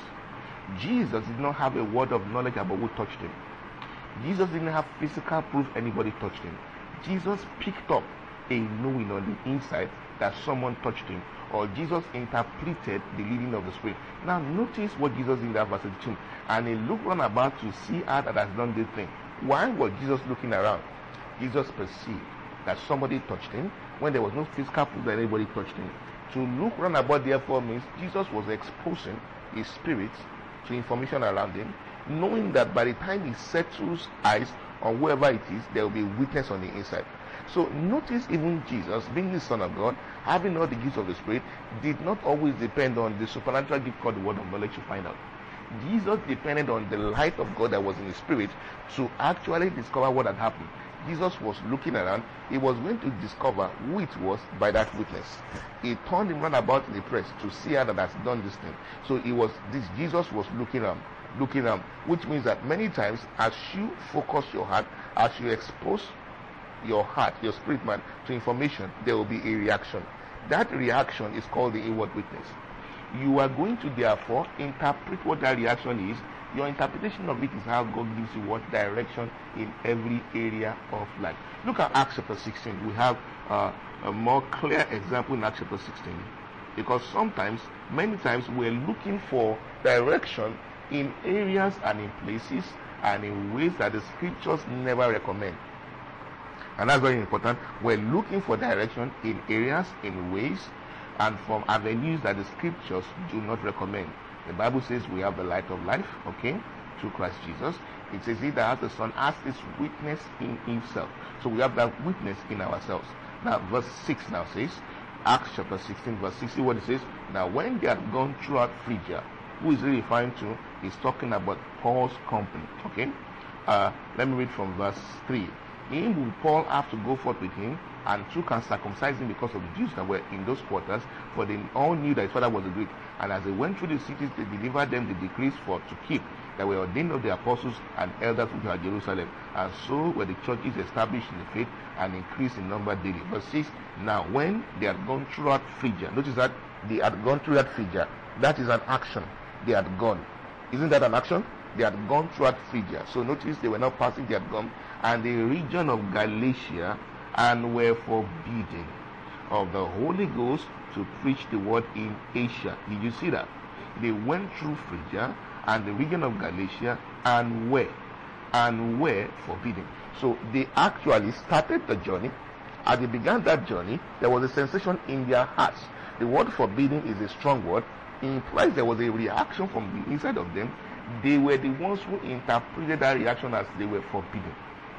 Jesus did not have a word of knowledge about who touched him. Jesus didn't have physical proof anybody touched him. Jesus picked up a knowing on the inside that someone touched him, or Jesus interpreted the leading of the Spirit. Now notice what Jesus did in that verse two. And he looked round about to see her that has done this thing. Why was Jesus looking around? Jesus perceived that somebody touched him when there was no physical proof that anybody touched him. To look round about therefore means Jesus was exposing his spirit to information around him, knowing that by the time he settles eyes on whoever it is, there will be witness on the inside. So notice, even Jesus, being the Son of God, having all the gifts of the Spirit, did not always depend on the supernatural gift called the word of knowledge to find out. Jesus depended on the light of God that was in his spirit to actually discover what had happened. Jesus was looking around. He was going to discover who it was by that witness. He turned him round about in the press to see her that has done this thing. So it was this Jesus was looking around, looking around, which means that many times as you focus your heart, as you expose your heart, your spirit man, to information, there will be a reaction. That reaction is called the inward witness. You are going to therefore interpret what that reaction is. Your interpretation of it is how God gives you what direction in every area of life. Look at Acts chapter sixteen. We have uh, a more clear example in Acts chapter sixteen. Because sometimes, many times, we're looking for direction in areas and in places and in ways that the scriptures never recommend. And that's very important. We're looking for direction in areas, in ways, and from avenues that the scriptures do not recommend. The Bible says we have the light of life, okay, through Christ Jesus. It says he that has the Son has this witness in himself. So we have that witness in ourselves. Now verse six now says, Acts chapter sixteen verse six, see what it says. Now when they had gone throughout Phrygia, who is he referring to? He's talking about Paul's company, okay. Uh, let me read from verse three. Him will Paul have to go forth with him, and took and circumcised him because of the Jews that were in those quarters, for they all knew that his father was a Greek. And as they went through the cities, they delivered them the decrees for to keep, that were ordained of the apostles and elders which were at Jerusalem. And so were the churches established in the faith and increased in number daily. Verse six, now when they had gone throughout Phrygia, notice that they had gone throughout Phrygia. That is an action. They had gone. Isn't that an action? They had gone throughout Phrygia. So notice they were not passing, they had gone. And the region of Galatia, and were forbidden of the Holy Ghost to preach the word in Asia. Did you see that? They went through Phrygia and the region of Galatia and were and were forbidden. So they actually started the journey. As they began that journey, there was a sensation in their hearts. The word forbidden is a strong word. It implies there was a reaction from the inside of them. They were the ones who interpreted that reaction as they were forbidden.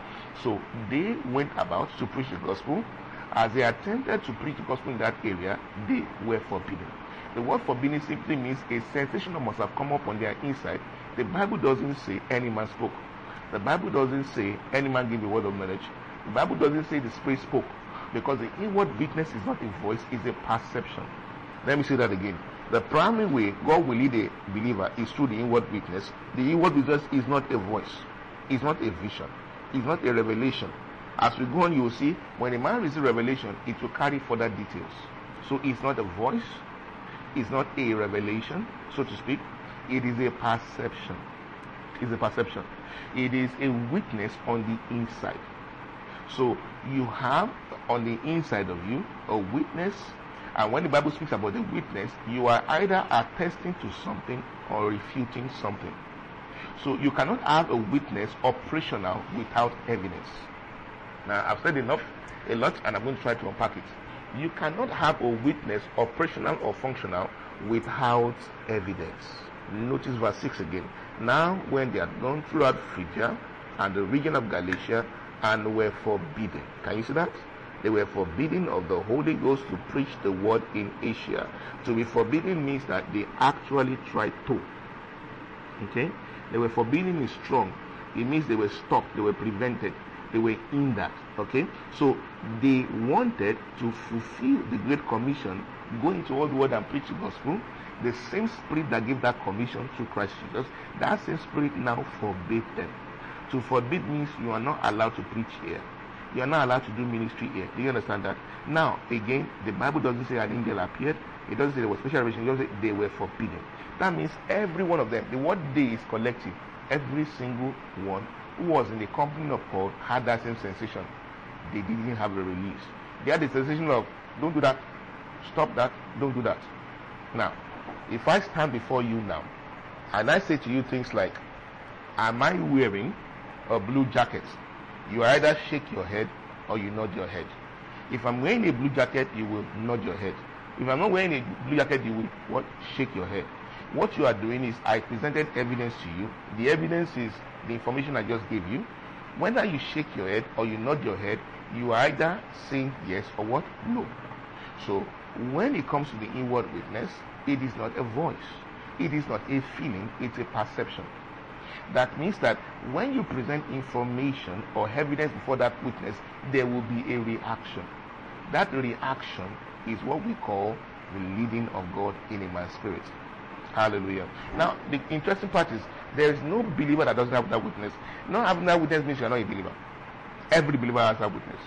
So they went about to preach the gospel. As they attempted to preach the gospel in that area, they were forbidden. The word forbidden simply means a sensation that must have come up on their inside. The Bible doesn't say any man spoke. The Bible doesn't say any man gave a word of knowledge. The Bible doesn't say the Spirit spoke, because the inward witness is not a voice, it's a perception. Let me say that again. The primary way God will lead a believer is through the inward witness. The inward witness is not a voice, it's not a vision, it's not a revelation. As we go on, you will see when a man receives revelation, it will carry further details. So it's not a voice, is not a revelation, so to speak. It is a perception. It's a perception. It is a witness on the inside. So you have on the inside of you a witness, and when the Bible speaks about the witness, you are either attesting to something or refuting something. So you cannot have a witness operational without evidence. Now, I've said enough, a lot, and I'm going to try to unpack it. You cannot have a witness operational or functional without evidence. Notice verse six again. Now, when they had gone throughout Phrygia and the region of Galatia and were forbidden. Can you see that? They were forbidden of the Holy Ghost to preach the word in Asia. To be forbidden means that they actually tried to. Okay? They were forbidden is strong. It means they were stopped, they were prevented, they were hindered. Okay? So they wanted to fulfill the Great Commission, go into all the world and preach the gospel. The same spirit that gave that commission to Christ Jesus, that same spirit now forbade them. To forbid means you are not allowed to preach here. You are not allowed to do ministry here. Do you understand that? Now, again, the Bible doesn't say an angel appeared. It doesn't say there was special revelation. It doesn't say they were forbidden. That means every one of them, the word they is collective. Every single one who was in the company of Paul had that same sensation. They didn't have a release. They had the sensation of, don't do that, stop that, don't do that. Now, if I stand before you now, and I say to you things like, am I wearing a blue jacket? You either shake your head or you nod your head. If I'm wearing a blue jacket, you will nod your head. If I'm not wearing a blue jacket, you will what? Shake your head. What you are doing is, I presented evidence to you. The evidence is the information I just gave you. Whether you shake your head or you nod your head, you are either saying yes or what? No. So when it comes to the inward witness, it is not a voice. It is not a feeling. It's a perception. That means that when you present information or evidence before that witness, there will be a reaction. That reaction is what we call the leading of God in a man's spirit. Hallelujah. Now, the interesting part is, there is no believer that doesn't have that witness. Not having that witness means you are not a believer. Every believer has that witness.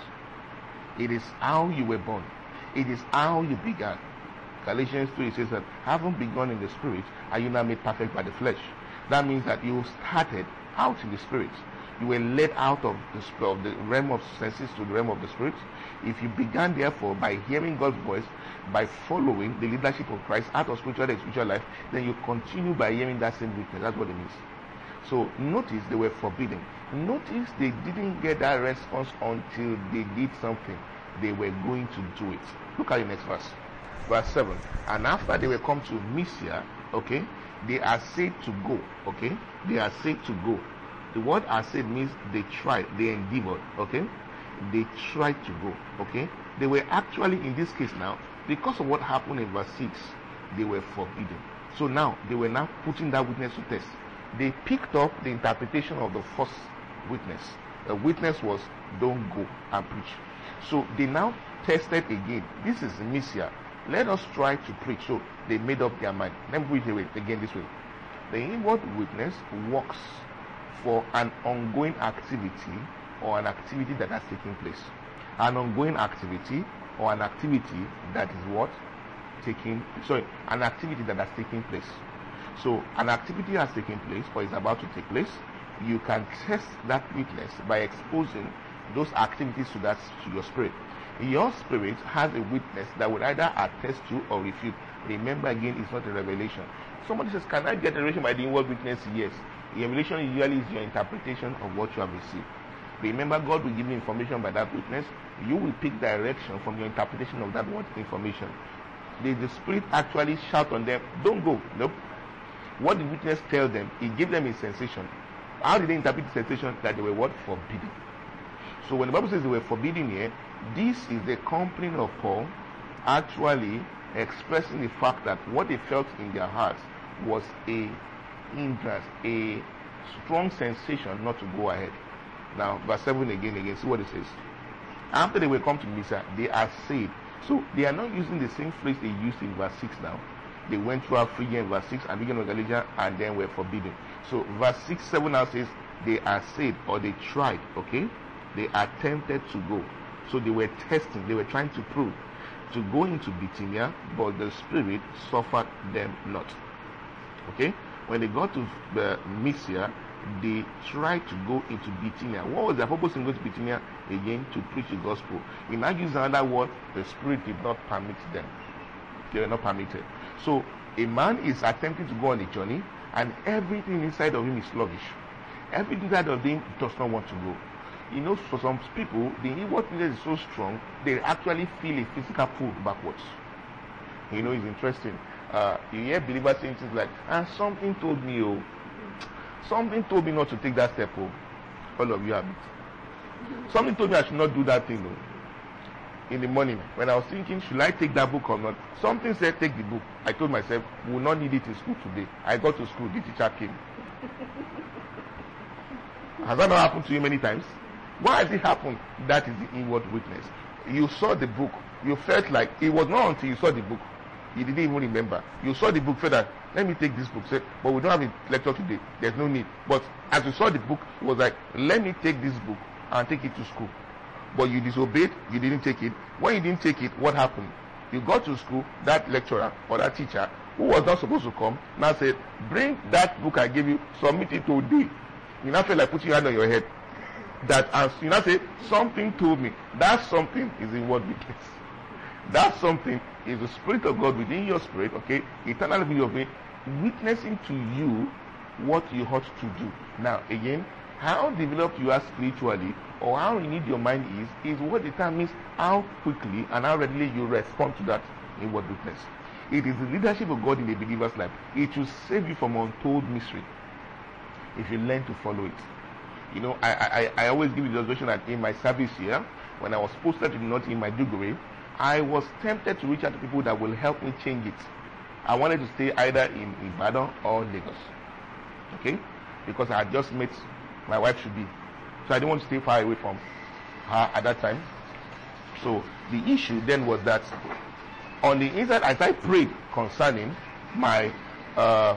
It is how you were born. It is how you began. Galatians two, it says that, having begun in the spirit, are you now made perfect by the flesh? That means that you started out in the spirit. You were led out of the, of the realm of senses to the realm of the spirit. If you began, therefore, by hearing God's voice, by following the leadership of Christ out of spiritual and spiritual life, then you continue by hearing that same witness. That's what it means. So notice they were forbidden. Notice they didn't get that response until they did something. They were going to do it. Look at the next verse. Verse seven. And after they were come to Mysia, okay, they are said to go, okay? They are said to go. The word are said means they tried, they endeavored, okay? They tried to go, okay? They were actually, in this case now, because of what happened in verse six, they were forbidden. So now, they were now putting that witness to test. They picked up the interpretation of the first witness. The witness was, don't go and preach. So they now tested again. This is Mysia. Let us try to preach. So they made up their mind. Let me read it again this way. The inward witness works for an ongoing activity or an activity that has taken place. An ongoing activity or an activity that is what? Taking, sorry, an activity that has taken place. So an activity has taken place or is about to take place. You can test that witness by exposing those activities to that, to your spirit. Your spirit has a witness that will either attest to or refute. Remember again, it's not a revelation. Somebody says, can I get a revelation by the inward witness? Yes. The revelation usually is your interpretation of what you have received. Remember, God will give you information by that witness. You will pick direction from your interpretation of that word information. Did the spirit actually shout on them, don't go? Nope. What did the witness tell them? He gave them a sensation. How did they interpret the sensation? That they were what? Forbidden. So when the Bible says they were forbidden here, this is the company of Paul actually expressing the fact that what they felt in their hearts was a hindrance, a strong sensation not to go ahead. Now, verse seven again, again, see what it says. After they were come to Mysia, they are saved. So they are not using the same phrase they used in verse six now. They went through Phrygia in verse six and began with Galatia and then were forbidden. So verse six, seven now says they are saved, or they tried, okay? They attempted to go. So they were testing, they were trying to prove. to go into Bithynia, but the Spirit suffered them not. Okay? When they got to uh, Mysia, they tried to go into Bithynia. What was their purpose in going to Bithynia? Again, to preach the gospel. In that use another word, the Spirit did not permit them. They were not permitted. So, a man is attempting to go on a journey, and everything inside of him is sluggish. Everything inside of him does not want to go. You know, for some people, the inward witness is so strong, they actually feel a physical pull backwards. You know, it's interesting. Uh, you hear believers saying things like, and something told me, oh, something told me not to take that step, oh. All of you have it. Something told me I should not do that thing, oh. In the morning, when I was thinking, should I take that book or not? Something said, take the book. I told myself, we will not need it in school today. I got to school, the teacher came. Has that not happened to you many times? Why has it happened? That is the inward witness. You saw the book. You felt like it was not until you saw the book. You didn't even remember. You saw the book, felt that, let me take this book. Say, but we don't have a lecture today. There's no need. But as you saw the book, it was like, let me take this book and take it to school. But you disobeyed. You didn't take it. When you didn't take it, what happened? You got to school, that lecturer or that teacher who was not supposed to come, now said, bring that book I gave you, submit it today. You now feel like putting your hand on your head. That as you now say, something told me. That something is inward witness. That something is the Spirit of God within your spirit, okay, eternal video of me, witnessing to you what you ought to do. Now, again, how developed you are spiritually or how renewed your mind is, is what determines how quickly and how readily you respond to that inward witness. It is the leadership of God in the believer's life. It will save you from untold misery if you learn to follow it. You know, I, I, I always give you the illustration that in my service here, when I was posted to the north in Maiduguri, I was tempted to reach out to people that will help me change it. I wanted to stay either in Ibadan or Lagos. Okay? Because I had just met my wife should be. So I didn't want to stay far away from her at that time. So the issue then was that on the inside, as I prayed concerning my uh,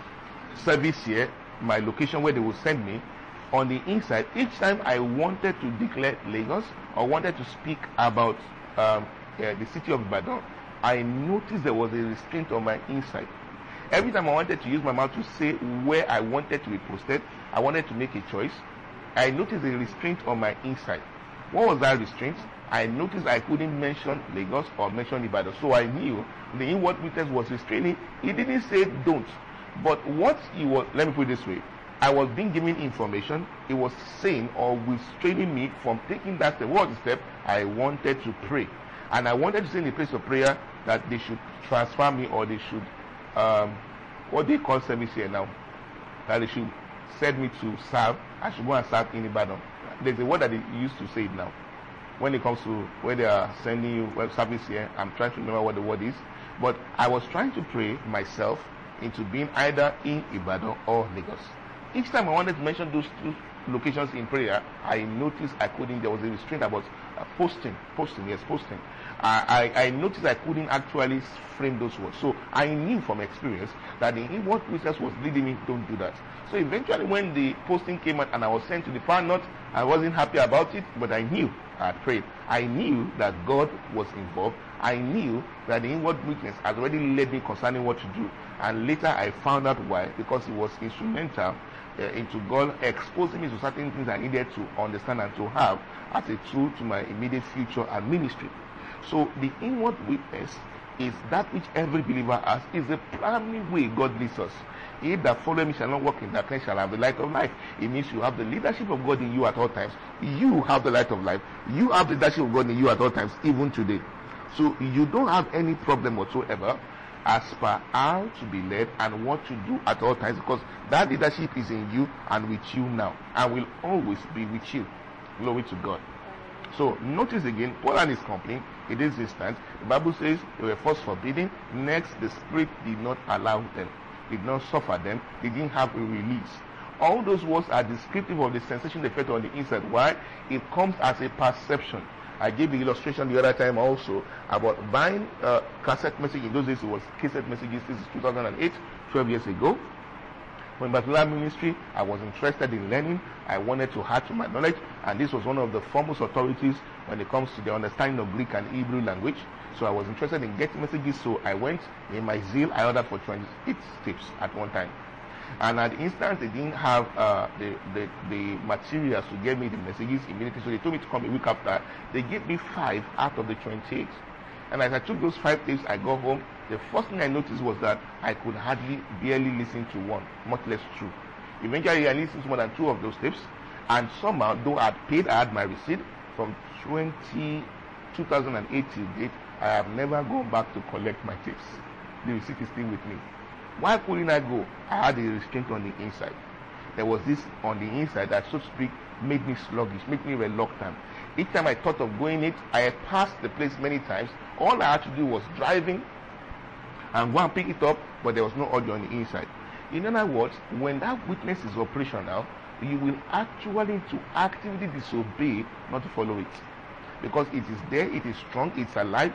service here, my location where they will send me, on the inside, each time I wanted to declare Lagos or wanted to speak about um, uh, the city of Ibadan, I noticed there was a restraint on my inside. Every time I wanted to use my mouth to say where I wanted to be posted, I wanted to make a choice, I noticed a restraint on my inside. What was that restraint? I noticed I couldn't mention Lagos or mention Ibadan. So I knew the inward witness was restraining. He didn't say don't. But what he was, let me put it this way, I was being given information. It was saying or restraining me from taking that step. What was the step? I wanted to pray. And I wanted to say in the place of prayer that they should transfer me or they should, um, what they call service here now, that they should send me to serve. I should go and serve in Ibadan. There's a word that they used to say it now. When it comes to where they are sending you web service here, I'm trying to remember what the word is. But I was trying to pray myself into being either in Ibadan or Lagos. Each time I wanted to mention those two locations in prayer, I noticed I couldn't, there was a restraint about uh, posting, posting, yes, posting. I, I, I noticed I couldn't actually frame those words. So I knew from experience that the inward witness was leading me, don't do that. So eventually when the posting came out and I was sent to the far north, I wasn't happy about it, but I knew I had prayed. I knew that God was involved. I knew that the inward witness had already led me concerning what to do. And later I found out why, because he was instrumental uh, into God exposing me to certain things I needed to understand and to have as a tool to my immediate future and ministry. So the inward witness is that which every believer has, is the primary way God leads us. He that follow me shall not walk in darkness, shall have the light of life. It means you have the leadership of God in you at all times. You have the light of life. You have the leadership of God in you at all times, even today. So you don't have any problem whatsoever as per how to be led and what to do at all times, because that leadership is in you and with you now and will always be with you. Glory to God. So notice again, Paul and his company, in this instance, the Bible says they were first forbidden. Next, the Spirit did not allow them, did not suffer them, they didn't have a release. All those words are descriptive of the sensation they felt on the inside. Why? It comes as a perception. I gave the illustration the other time also about buying uh, cassette message. In those days it was cassette messages. This is two thousand eight, twelve years ago. When Bachelor Ministry, I was interested in learning. I wanted to add to my knowledge, and this was one of the foremost authorities when it comes to the understanding of Greek and Hebrew language. So I was interested in getting messages, so I went in my zeal, I ordered for twenty-eight tips at one time. And at the instant they didn't have uh, the, the the materials to get me the messages immediately, so they told me to come a week after. They gave me five out of the twenty-eight. And as I took those five tips, I got home. The first thing I noticed was that I could hardly barely listen to one, much less two. Eventually I listened to more than two of those tips, and somehow, though I had paid, I had my receipt from twenty, two thousand eight till date, I have never gone back to collect my tips. The receipt is still with me. Why couldn't I go? I had a restraint on the inside. There was this on the inside that, so to speak, made me sluggish, made me reluctant. Each time I thought of going it, I had passed the place many times. All I had to do was driving and go and pick it up, but there was no audio on the inside. In other words, when that witness is operational, you will actually to actively disobey, not to follow it. Because it is there, it is strong, it's alive,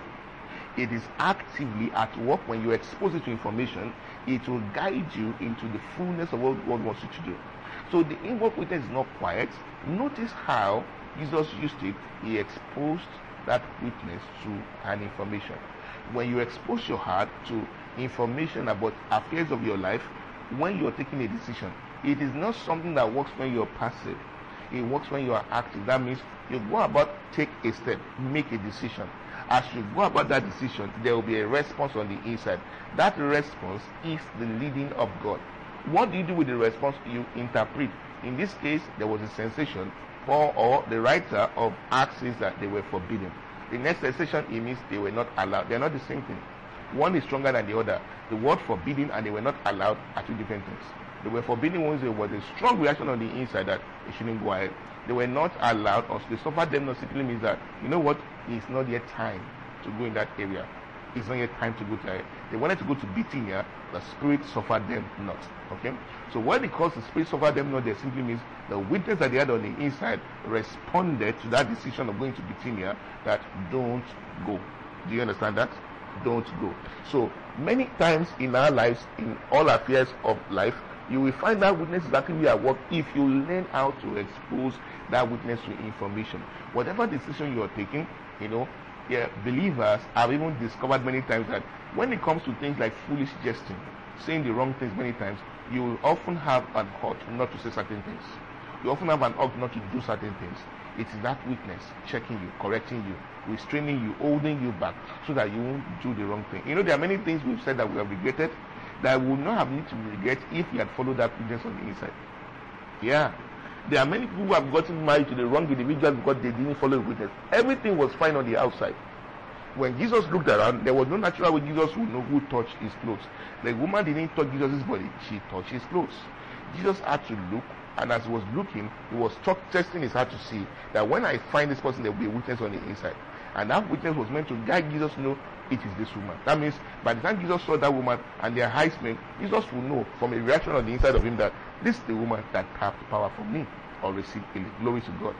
it is actively at work. When you expose it to information, it will guide you into the fullness of what God wants you to do. So the inward witness is not quiet. Notice how Jesus used it. He exposed that witness to an information. When you expose your heart to information about affairs of your life, when you're taking a decision, it is not something that works when you're passive. It works when you are active. That means you go about, take a step, make a decision. As you go about that decision, there will be a response on the inside. That response is the leading of God. What do you do with the response? You interpret. In this case, there was a sensation. Paul, or the writer of Acts, says that they were forbidden. The next sensation, it means they were not allowed. They are not the same thing. One is stronger than the other. The word forbidden and they were not allowed are two different things. They were forbidden once there was a strong reaction on the inside that they shouldn't go ahead. They were not allowed, or they suffered them not simply means that, you know what, it's not yet time to go in that area. It's not yet time to go to it. They wanted to go to Bithynia, the Spirit suffered them not. Okay? So when it calls the Spirit suffered them not, there simply means the witness that they had on the inside responded to that decision of going to Bithynia, that don't go. Do you understand that? Don't go. So many times in our lives, in all affairs of life, you will find that witness is actually at work if you learn how to expose that witness to information. Whatever decision you are taking, you know, yeah, believers have even discovered many times that when it comes to things like foolish jesting, saying the wrong things many times, you will often have an ought not to say certain things. You often have an ought not to do certain things. It is that witness checking you, correcting you, restraining you, holding you back so that you won't do the wrong thing. You know, there are many things we've said that we have regretted that would not have need to regret if you had followed that witness on the inside. Yeah. There are many people who have gotten married to the wrong individuals because they didn't follow the witness. Everything was fine on the outside. When Jesus looked around, there was no natural way Jesus would know who touched his clothes. The woman didn't touch Jesus' body, she touched his clothes. Jesus had to look, and as he was looking, he was testing his heart to see that when I find this person, there will be a witness on the inside. And that witness was meant to guide Jesus to know it is this woman. That means by the time Jesus saw that woman and their eyes met, Jesus will know from a reaction on the inside of him that this is the woman that tapped power from me or received healing. Glory to God.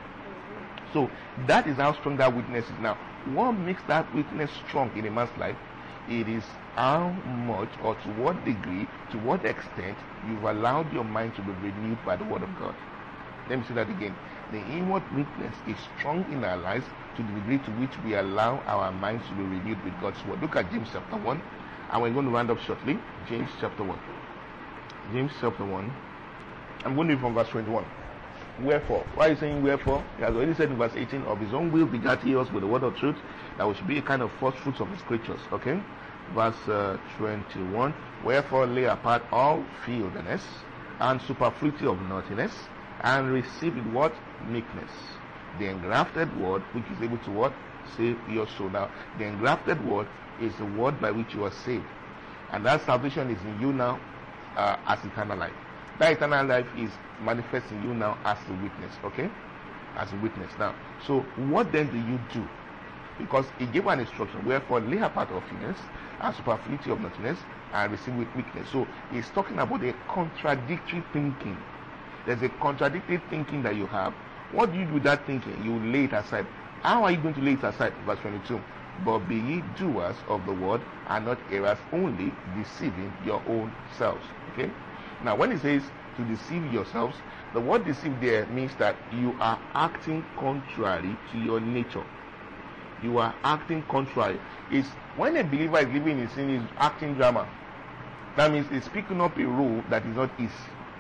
So that is how strong that witness is. Now, what makes that witness strong in a man's life? It is how much or to what degree, to what extent you've allowed your mind to be renewed by the word of God. Let me say that again. The inward witness is strong in our lives to the degree to which we allow our minds to be renewed with God's word. Look at James chapter one, and we're going to round up shortly. James chapter one. James chapter one. I'm going to read from verse twenty-one. Wherefore, why are you saying wherefore? He has already said in verse eighteen, of his own will begat he us with the word of truth, that we should be a kind of first fruits of his creatures. Okay? Verse uh, twenty-one. Wherefore lay apart all filthiness and superfluity of naughtiness, and receive with what? Meekness the engrafted word, which is able to what? Save your soul. Now, the engrafted word is the word by which you are saved, and that salvation is in you now uh, as eternal life. That eternal life is manifesting you now as a witness. Okay, as a witness. Now, so what then do you do? Because he gave an instruction, wherefore lay apart all filthiness and superfluity of naughtiness, and receive with meekness. So he's talking about a contradictory thinking. There's a contradictory thinking that you have. What do you do with that thinking? You lay it aside. How are you going to lay it aside? Verse twenty-two. But be ye doers of the word, and not hearers only, deceiving your own selves. Okay? Now, when it says to deceive yourselves, the word deceive there means that you are acting contrary to your nature. you are acting contrary. It's when a believer is living in sin, is acting drama. That means he's picking up a role that is not his.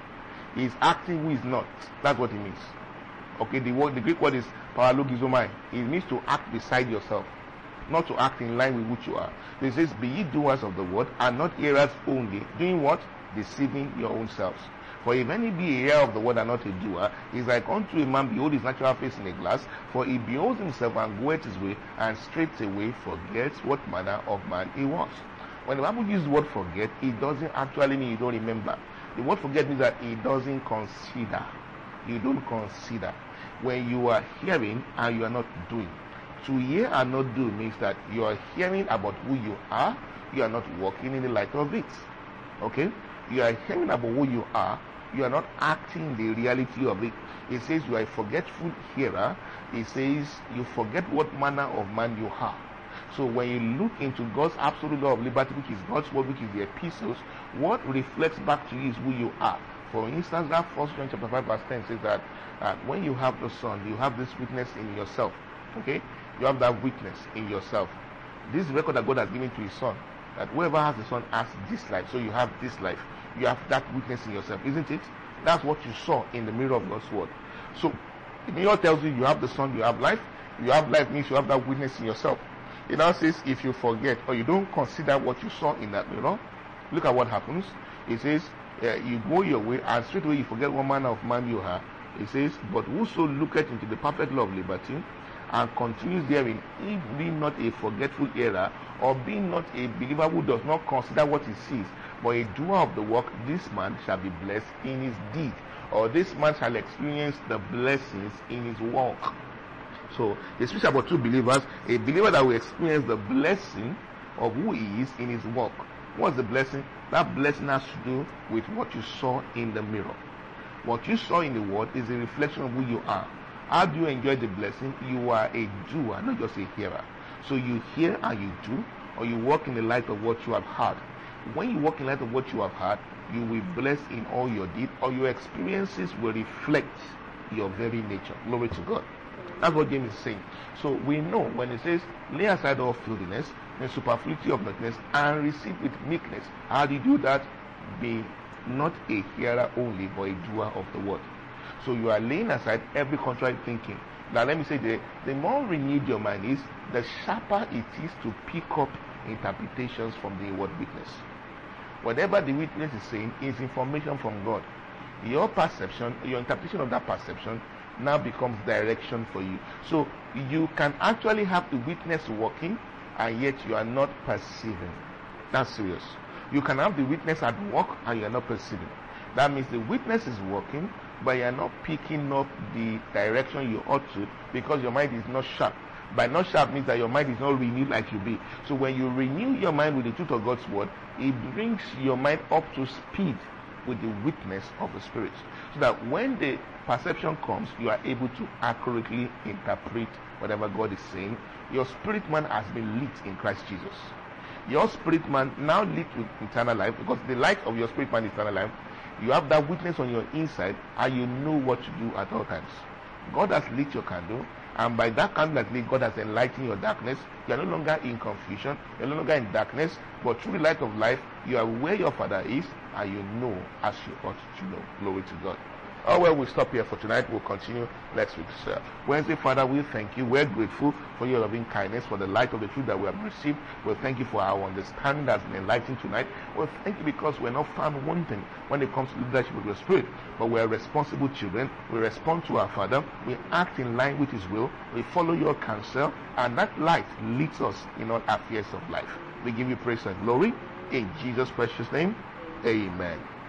He's acting who is not. That's what it means. Okay, the word, the Greek word is paralogizomai. It means to act beside yourself, not to act in line with which you are. It says, be ye doers of the word, and not hearers only. Doing what? Deceiving your own selves. For if any be a hearer of the word and not a doer, is like unto a man behold his natural face in a glass. For he beholds himself and goeth his way, and straightway forgets what manner of man he was. When the Bible uses the word forget, it doesn't actually mean you don't remember. The word forget means that it doesn't consider. You don't consider. When you are hearing and you are not doing. To hear and not do means that you are hearing about who you are, you are not walking in the light of it. Okay? You are hearing about who you are, you are not acting the reality of it. It says you are a forgetful hearer. It says you forget what manner of man you are. So when you look into God's absolute law of liberty, which is God's word, which is the epistles, what reflects back to you is who you are. For instance, that First John chapter five verse ten says that uh, when you have the Son, you have this witness in yourself. Okay? You have that witness in yourself. This record that God has given to his Son, that whoever has the Son has this life. So you have this life. You have that witness in yourself, isn't it? That's what you saw in the mirror of God's word. So the mirror tells you you have the Son, you have life. You have life means you have that witness in yourself. It now says if you forget or you don't consider what you saw in that mirror, look at what happens. It says uh, you go your way and straight away you forget what manner of man you are. It says, but whoso looketh into the perfect law of liberty and continues therein, if be not a forgetful hearer, or be not a believer who does not consider what he sees, but a doer of the work, this man shall be blessed in his deed, or this man shall experience the blessings in his work. So it speaks about two believers, a believer that will experience the blessing of who he is in his work. What's the blessing? That blessing has to do with what you saw in the mirror. What you saw in the word is a reflection of who you are. How do you enjoy the blessing? You are a doer, not just a hearer. So you hear and you do, or you walk in the light of what you have heard. When you walk in the light of what you have heard, you will be blessed in all your deeds, or your experiences will reflect your very nature. Glory to God. That's what James is saying. So we know when it says, lay aside all filthiness and superfluity of darkness and receive with meekness. How do you do that? Be not a hearer only, but a doer of the word. So you are laying aside every contrary thinking. Now let me say that the more renewed your mind is, the sharper it is to pick up interpretations from the word witness. Whatever the witness is saying is information from God. Your perception, your interpretation of that perception now becomes direction for you. So you can actually have the witness working and yet you are not perceiving. That's serious. You can have the witness at work and you are not perceiving. That means the witness is working, but you are not picking up the direction you ought to because your mind is not sharp. By not sharp means that your mind is not renewed like you be. So when you renew your mind with the truth of God's word, it brings your mind up to speed with the witness of the Spirit. So that when the perception comes, you are able to accurately interpret whatever God is saying. Your spirit man has been lit in Christ Jesus. Your spirit man now lit with eternal life, because the light of your spirit man is eternal life. You have that witness on your inside and you know what to do at all times. God has lit your candle, and by that candle that lit, God has enlightened your darkness. You are no longer in confusion, you are no longer in darkness, but through the light of life, you are where your Father is and you know as you ought to know. Glory to God. Oh, well, we'll stop here for tonight. We'll continue next week. Sir. Wednesday, Father, we thank you. We're grateful for your loving kindness, for the light of the truth that we have received. We'll thank you for our understanding that's been enlightened tonight. We'll thank you because we're not found wanting when it comes to leadership of your Spirit, but we're responsible children. We respond to our Father. We act in line with His will. We follow your counsel, and that light leads us in all affairs of life. We give you praise and glory. In Jesus' precious name, amen.